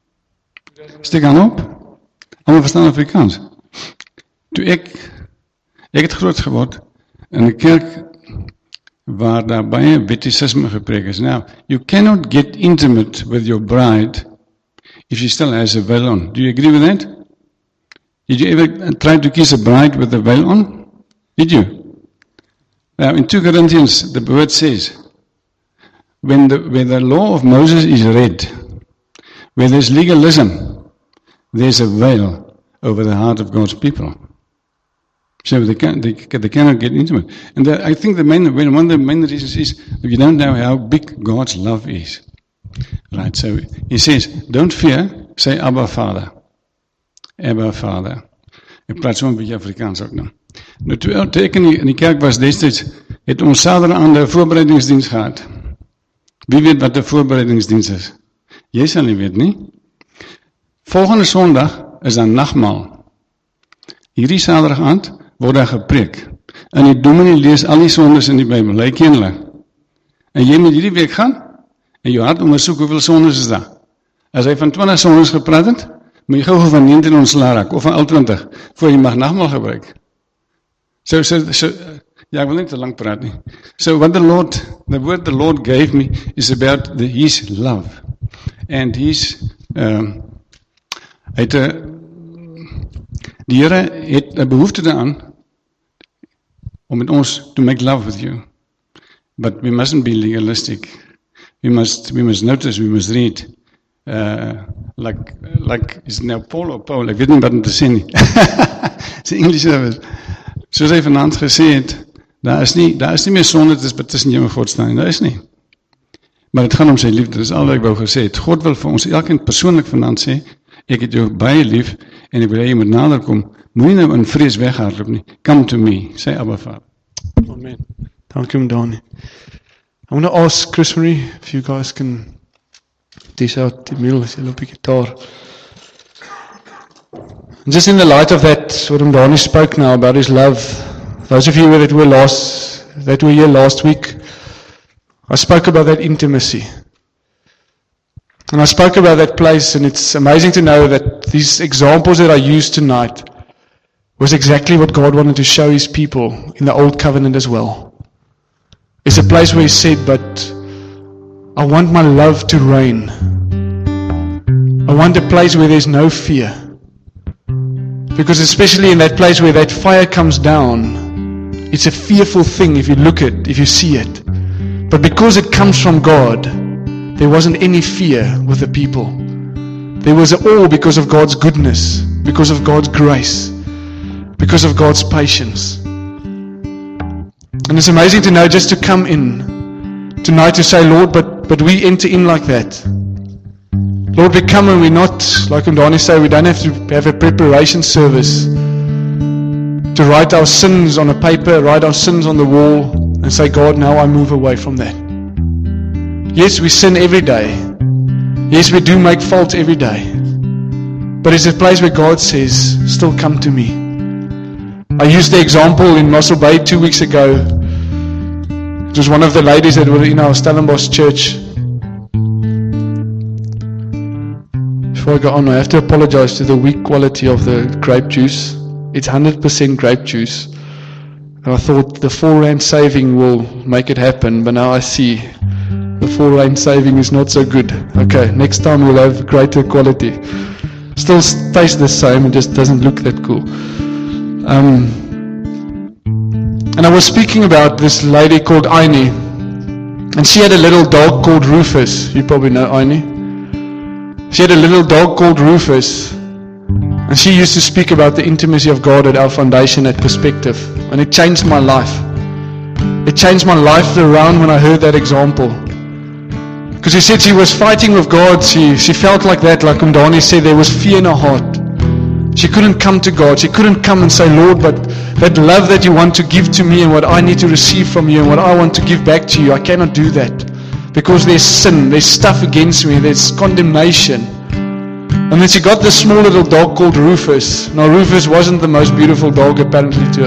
Steek aan op. Almal verstaan Afrikaans. Toe ek, ek het groot geword in 'n kerk waar daar baie wettisisme gepreek is. Now, you cannot get intimate with your bride if she still has a veil on. Do you agree with that? Did you ever try to kiss a bride with a veil on? Did you? Now, in two Corinthians, the word says, when the, when the law of Moses is read, where there's legalism, there's a veil over the heart of God's people. So they, can, they, they cannot get intimate. And the, I think the main, one of the main reasons is that you don't know how big God's love is. Right, so he says, don't fear, say Abba Father. Abba Father. Ek praat so 'n bietjie Afrikaans ook nou. Nou toe ek in die, in die kerk was destyds, het ons Saterdagaande 'n voorbereidingsdiens gehad. Wie weet wat 'n voorbereidingsdiens is? Jy sal nie weet nie. Volgende Sondag is dan nagmaal. Hierdie Saterdagaand word daar gepreek. En die dominee lees al die sondes in die Bybel. Hy ken hulle. En jy moet hierdie week gaan en jou hart ondersoek hoeveel sondes is daar. As hy van twintig sondes gepraat het, moet jy gou van negentien ontslae raak of van al twintig voor jy mag nagmaal gebruik. So so so ja, ek wil nie te lank praat nie. So what the Lord, the word the Lord gave me is about the, his love. And his um hy het 'n die Here het 'n behoefte daaraan om met ons to make love with you. But we mustn't be legalistic. We must we must notice, we must read. Uh, like like is now Paul or Paul, ek weet nie wat om te sê nie. Dis Engels service. Soos hy vanaand gesê het, daar is nie daar is nie meer sonde tussen jou en God staan nie. Daar is nie. Maar dit gaan om sy liefde. Dis al wat ek wou gesê het. God wil vir ons elkeen persoonlik vanaand sê, ek het jou baie lief en ek wil hê jy moet nader kom. Moenie nou in vrees weghardloop nie. Come to me, sê Abba Vader. Amen. Dankie, Donnie. I want to ask Chris Marie if you guys can dish out the meal as you op die gitaar. And just in the light of that, what Donnie spoke now about his love, those of you that were last, that were here last week, I spoke about that intimacy. And I spoke about that place, and it's amazing to know that these examples that I used tonight was exactly what God wanted to show his people in the Old Covenant as well. It's a place where he said, but I want my love to reign. I want a place where there's no fear. Because especially in that place where that fire comes down, it's a fearful thing if you look at, if you see it. But because it comes from God, there wasn't any fear with the people. There was awe because of God's goodness, because of God's grace, because of God's patience. And it's amazing to know just to come in tonight to say, Lord, but, but we enter in like that. Lord, we come and we're not, like Ndani say, we don't have to have a preparation service to write our sins on a paper, write our sins on the wall, and say, God, now I move away from that. Yes, we sin every day. Yes, we do make faults every day. But it's a place where God says, still come to me. I used the example in Mossel Bay two weeks ago. It was one of the ladies that were in our Stellenbosch church. Before I go on, I have to apologize to the weak quality of the grape juice. It's one hundred percent grape juice. And I thought the four rand saving will make it happen, but now I see the four rand saving is not so good. Okay, next time we'll have greater quality. Still tastes the same, it just doesn't look that cool. Um, and I was speaking about this lady called Aini, and she had a little dog called Rufus. You probably know Aini. She had a little dog called Rufus, and she used to speak about the intimacy of God at our foundation at Perspective, and it changed my life. It changed my life around when I heard that example. Because she said she was fighting with God. She, she felt like that, like Umdani said, there was fear in her heart. She couldn't come to God. She couldn't come and say, Lord, but that love that you want to give to me and what I need to receive from you and what I want to give back to you, I cannot do that. Because there's sin, there's stuff against me, there's condemnation. And then she got this small little dog called Rufus. Now Rufus wasn't the most beautiful dog apparently to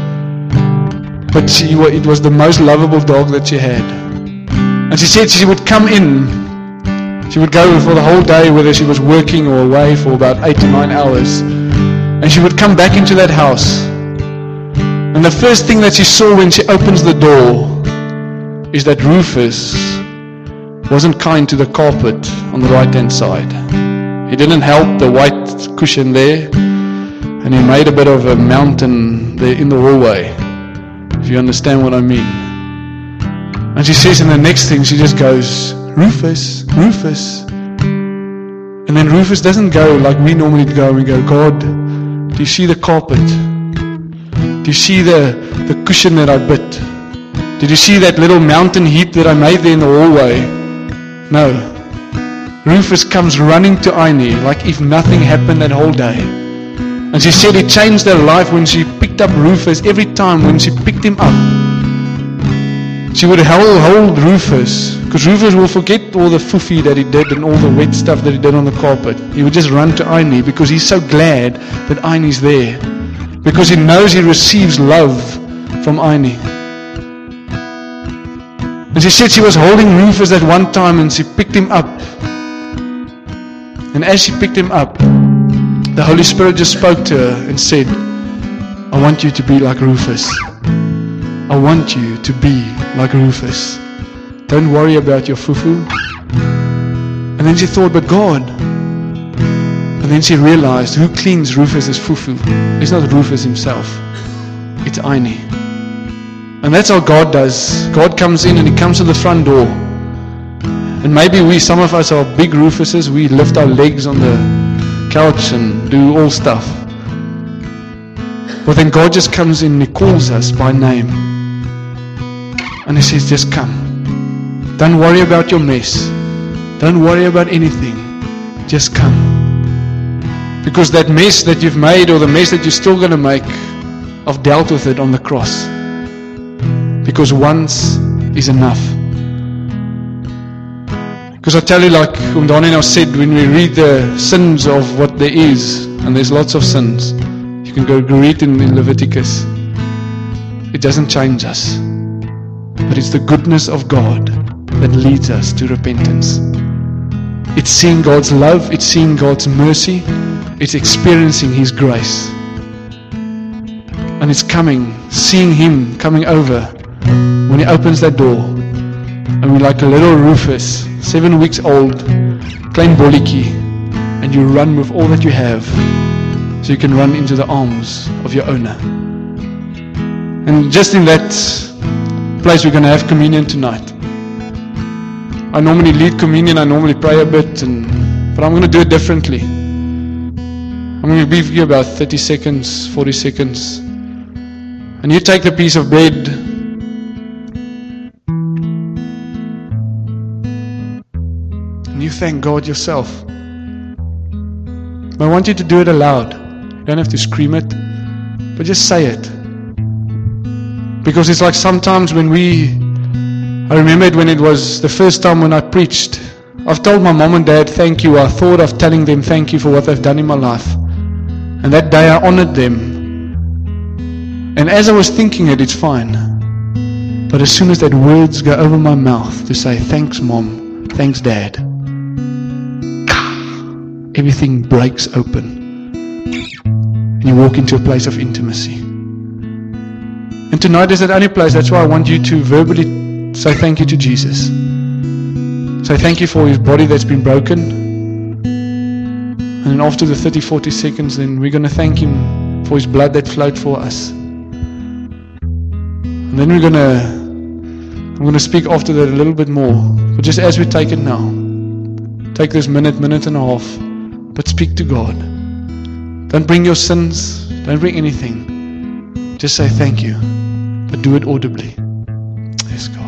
her. But she, it was the most lovable dog that she had. And she said she would come in, she would go for the whole day, whether she was working or away for about eight to nine hours. And she would come back into that house. And the first thing that she saw when she opens the door is that Rufus wasn't kind to the carpet on the right hand side. He didn't help the white cushion there, and he made a bit of a mountain there in the hallway, if you understand what I mean. And she says in the next thing, she just goes, Rufus, Rufus. And then Rufus doesn't go like we normally go. We go, God, do you see the carpet? Do you see the, the cushion that I bit? Did you see that little mountain heap that I made there in the hallway? No. Rufus comes running to Aini like if nothing happened that whole day. And she said it changed her life when she picked up Rufus. Every time when she picked him up, she would hold, hold Rufus, because Rufus will forget all the foofy that he did and all the wet stuff that he did on the carpet. He would just run to Aini because he's so glad that Aini's there. Because he knows he receives love from Aini. And she said she was holding Rufus at one time and she picked him up. And as she picked him up, the Holy Spirit just spoke to her and said, I want you to be like Rufus. I want you to be like Rufus. Don't worry about your fufu. And then she thought, but God. And then she realized who cleans Rufus's fufu. It's not Rufus himself. It's Aini. And that's how God does. God comes in and He comes to the front door. And maybe we, some of us are big Rufuses. We lift our legs on the couch and do all stuff. But then God just comes in and He calls us by name. And He says, just come. Don't worry about your mess. Don't worry about anything. Just come. Because that mess that you've made or the mess that you're still going to make, I've dealt with it on the cross. Because once is enough. Because I tell you, like Umdani now said, when we read the sins of what there is, and there's lots of sins, you can go read in Leviticus. It doesn't change us. But it's the goodness of God that leads us to repentance. It's seeing God's love, it's seeing God's mercy, it's experiencing His grace. And it's coming, seeing Him coming over when He opens that door. And we're like a little Rufus, seven weeks old, klein bolletjie, and you run with all that you have so you can run into the arms of your owner. And just in that place we're going to have communion tonight. I normally lead communion, I normally pray a bit, and but I'm going to do it differently. I'm going to give you about thirty seconds, forty seconds, and you take the piece of bread and you thank God yourself. But I want you to do it aloud. You don't have to scream it, but just say it. Because it's like sometimes when we, I remember it when it was the first time when I preached, I've told my mom and dad thank you. I thought of telling them thank you for what they've done in my life. And that day I honored them. And as I was thinking it, it's fine. But as soon as that words go over my mouth to say thanks mom, thanks dad, everything breaks open. And you walk into a place of intimacy. And tonight is that only place. That's why I want you to verbally say thank you to Jesus. Say thank you for his body that's been broken. And then after the thirty, forty seconds, then we're going to thank him for his blood that flowed for us. And then we're going to, I'm going to speak after that a little bit more. But just as we take it now, take this minute, minute and a half, but speak to God. Don't bring your sins, don't bring anything. Just say thank you, but do it audibly. Yes, God.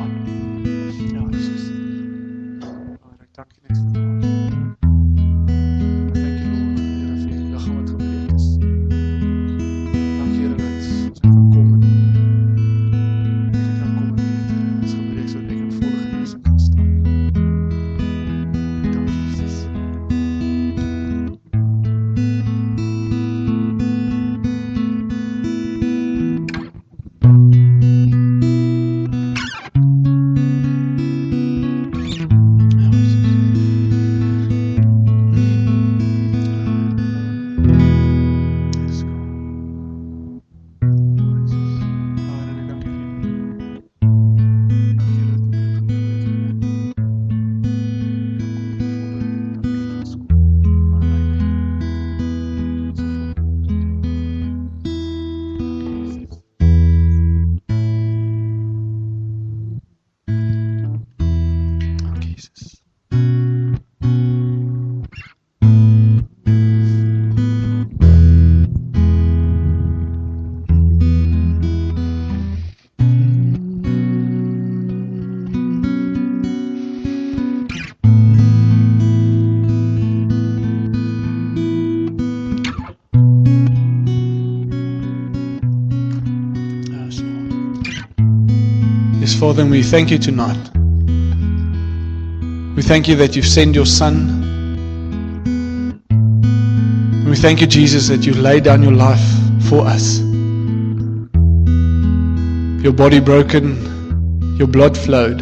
Father, and we thank you tonight. We thank you that you've sent your Son. And we thank you, Jesus, that you've laid down your life for us. Your body broken, your blood flowed,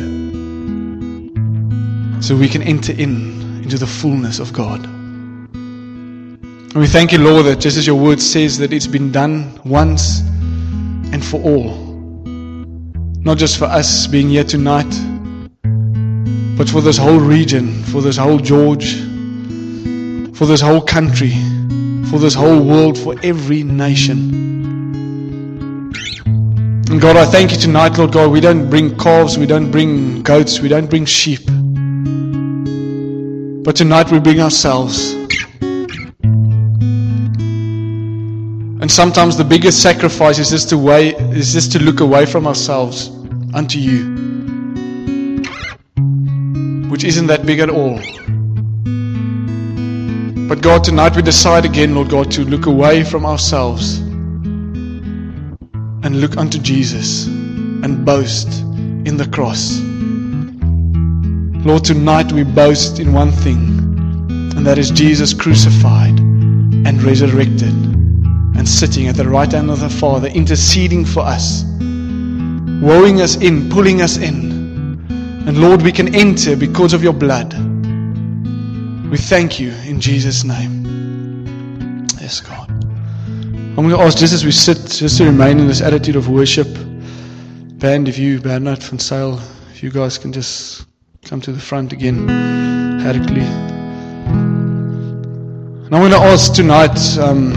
so we can enter in into the fullness of God. And we thank you, Lord, that just as your word says that it's been done once and for all. Not just for us being here tonight, but for this whole region, for this whole George, for this whole country, for this whole world, for every nation. And God, I thank you tonight, Lord God, we don't bring calves, we don't bring goats, we don't bring sheep. But tonight we bring ourselves. And sometimes the biggest sacrifice is just to wait, is just to look away from ourselves unto you, which isn't that big at all. But God, tonight we decide again, Lord God, to look away from ourselves and look unto Jesus and boast in the cross. Lord, tonight we boast in one thing, and that is Jesus crucified and resurrected and sitting at the right hand of the Father, interceding for us, wowing us in, pulling us in. And Lord, we can enter because of your blood. We thank you in Jesus' name. Yes, God. I'm going to ask, just as we sit, just to remain in this attitude of worship. Band, if you, Bernard van Sail, if you guys can just come to the front again, radically. And I'm going to ask tonight, um,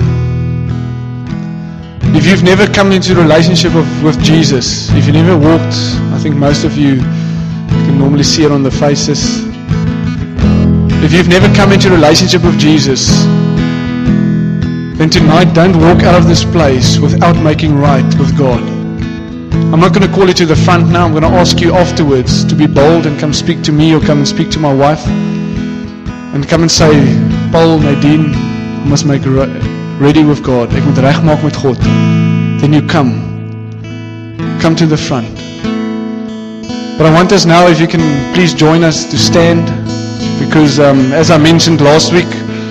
if you've never come into a relationship of, with Jesus, if you never walked, I think most of you, you can normally see it on the faces. If you've never come into a relationship with Jesus, then tonight don't walk out of this place without making right with God. I'm not going to call you to the front now. I'm going to ask you afterwards to be bold and come speak to me or come and speak to my wife. And come and say, Paul, Nadine, I must make ready with God. Ek moet reg maak met God. Then you come. Come to the front. But I want us now, if you can please join us to stand. because um, as I mentioned last week,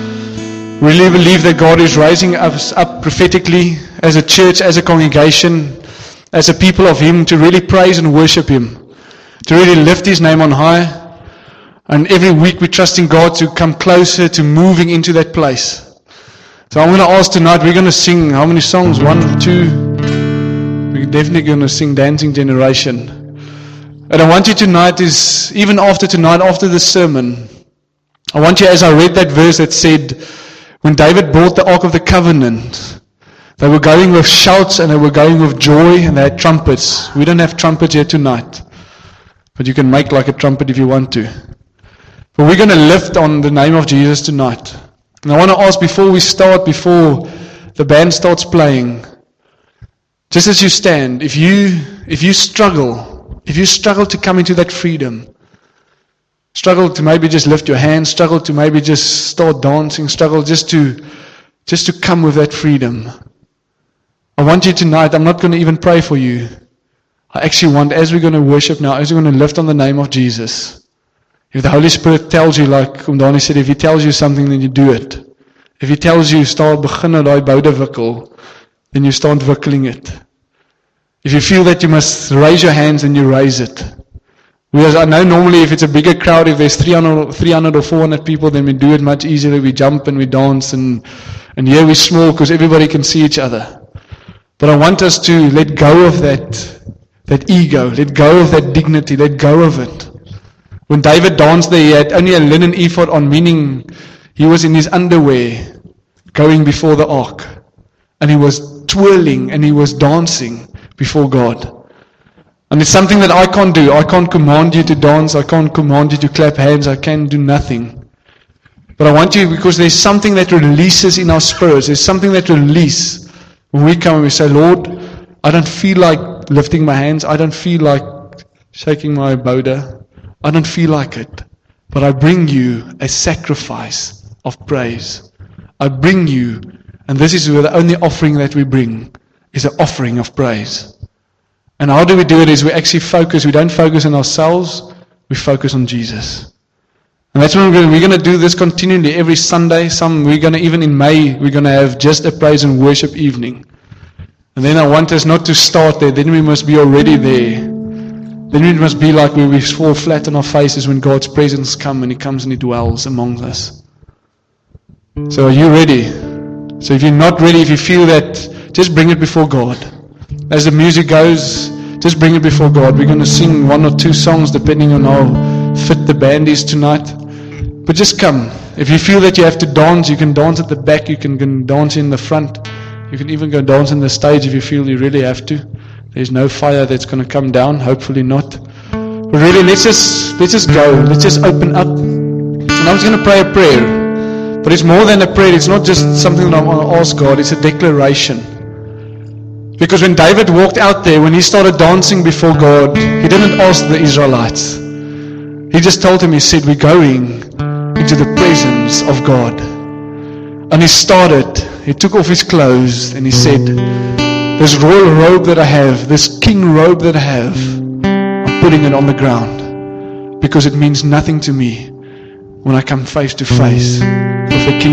we really believe that God is raising us up prophetically as a church, as a congregation, as a people of Him, to really praise and worship Him, to really lift His name on high. And every week we're trusting God to come closer to moving into that place. So I'm going to ask tonight, we're going to sing how many songs? One, two. We're definitely going to sing Dancing Generation. And I want you tonight is, even after tonight, after the sermon, I want you, as I read that verse that said, when David brought the Ark of the Covenant, they were going with shouts and they were going with joy and they had trumpets. We don't have trumpets here tonight, but you can make like a trumpet if you want to. But we're going to lift on the name of Jesus tonight. And I want to ask, before we start, before the band starts playing, just as you stand, if you if you struggle, if you struggle to come into that freedom, struggle to maybe just lift your hands, struggle to maybe just start dancing, struggle just to just to come with that freedom, I want you tonight, I'm not going to even pray for you. I actually want, as we're going to worship now, as we're going to lift on the name of Jesus, if the Holy Spirit tells you, like Umdani said, if He tells you something, then you do it. If He tells you, start beginne daai boude wikkel, then you start wickling it. If you feel that you must raise your hands, then you raise it. Whereas I know normally if it's a bigger crowd, if there's three hundred or four hundred people, then we do it much easier. We jump and we dance, and, and here we're small because everybody can see each other. But I want us to let go of that, that ego, let go of that dignity, let go of it. When David danced there, he had only a linen ephod on, meaning he was in his underwear going before the ark. And he was twirling and he was dancing before God. And it's something that I can't do. I can't command you to dance. I can't command you to clap hands. I can do nothing. But I want you, because there's something that releases in our spirits. There's something that releases when we come and we say, Lord, I don't feel like lifting my hands. I don't feel like shaking my boude. I don't feel like it. But I bring you a sacrifice of praise. I bring you, and this is where the only offering that we bring is an offering of praise. And how do we do it is we actually focus, we don't focus on ourselves, we focus on Jesus. And that's what we're going to, we're going to do this continually every Sunday. Some, we're going to, even in May, we're going to have just a praise and worship evening. And then I want us not to start there, then we must be already there. Then it must be like where we fall flat on our faces when God's presence comes and He comes and He dwells among us. So are you ready? So if you're not ready, if you feel that, just bring it before God. As the music goes, just bring it before God. We're going to sing one or two songs depending on how fit the band is tonight. But just come. If you feel that you have to dance, you can dance at the back, you can, can dance in the front. You can even go dance on the stage if you feel you really have to. There's no fire that's going to come down, hopefully not. But really, let's just, let's just go. Let's just open up. And I'm just going to pray a prayer. But it's more than a prayer. It's not just something that I'm going to ask God. It's a declaration. Because when David walked out there, when he started dancing before God, he didn't ask the Israelites. He just told them, he said, we're going into the presence of God. And he started, he took off his clothes and he said, this royal robe that I have, this king robe that I have, I'm putting it on the ground. Because it means nothing to me when I come face to face with the King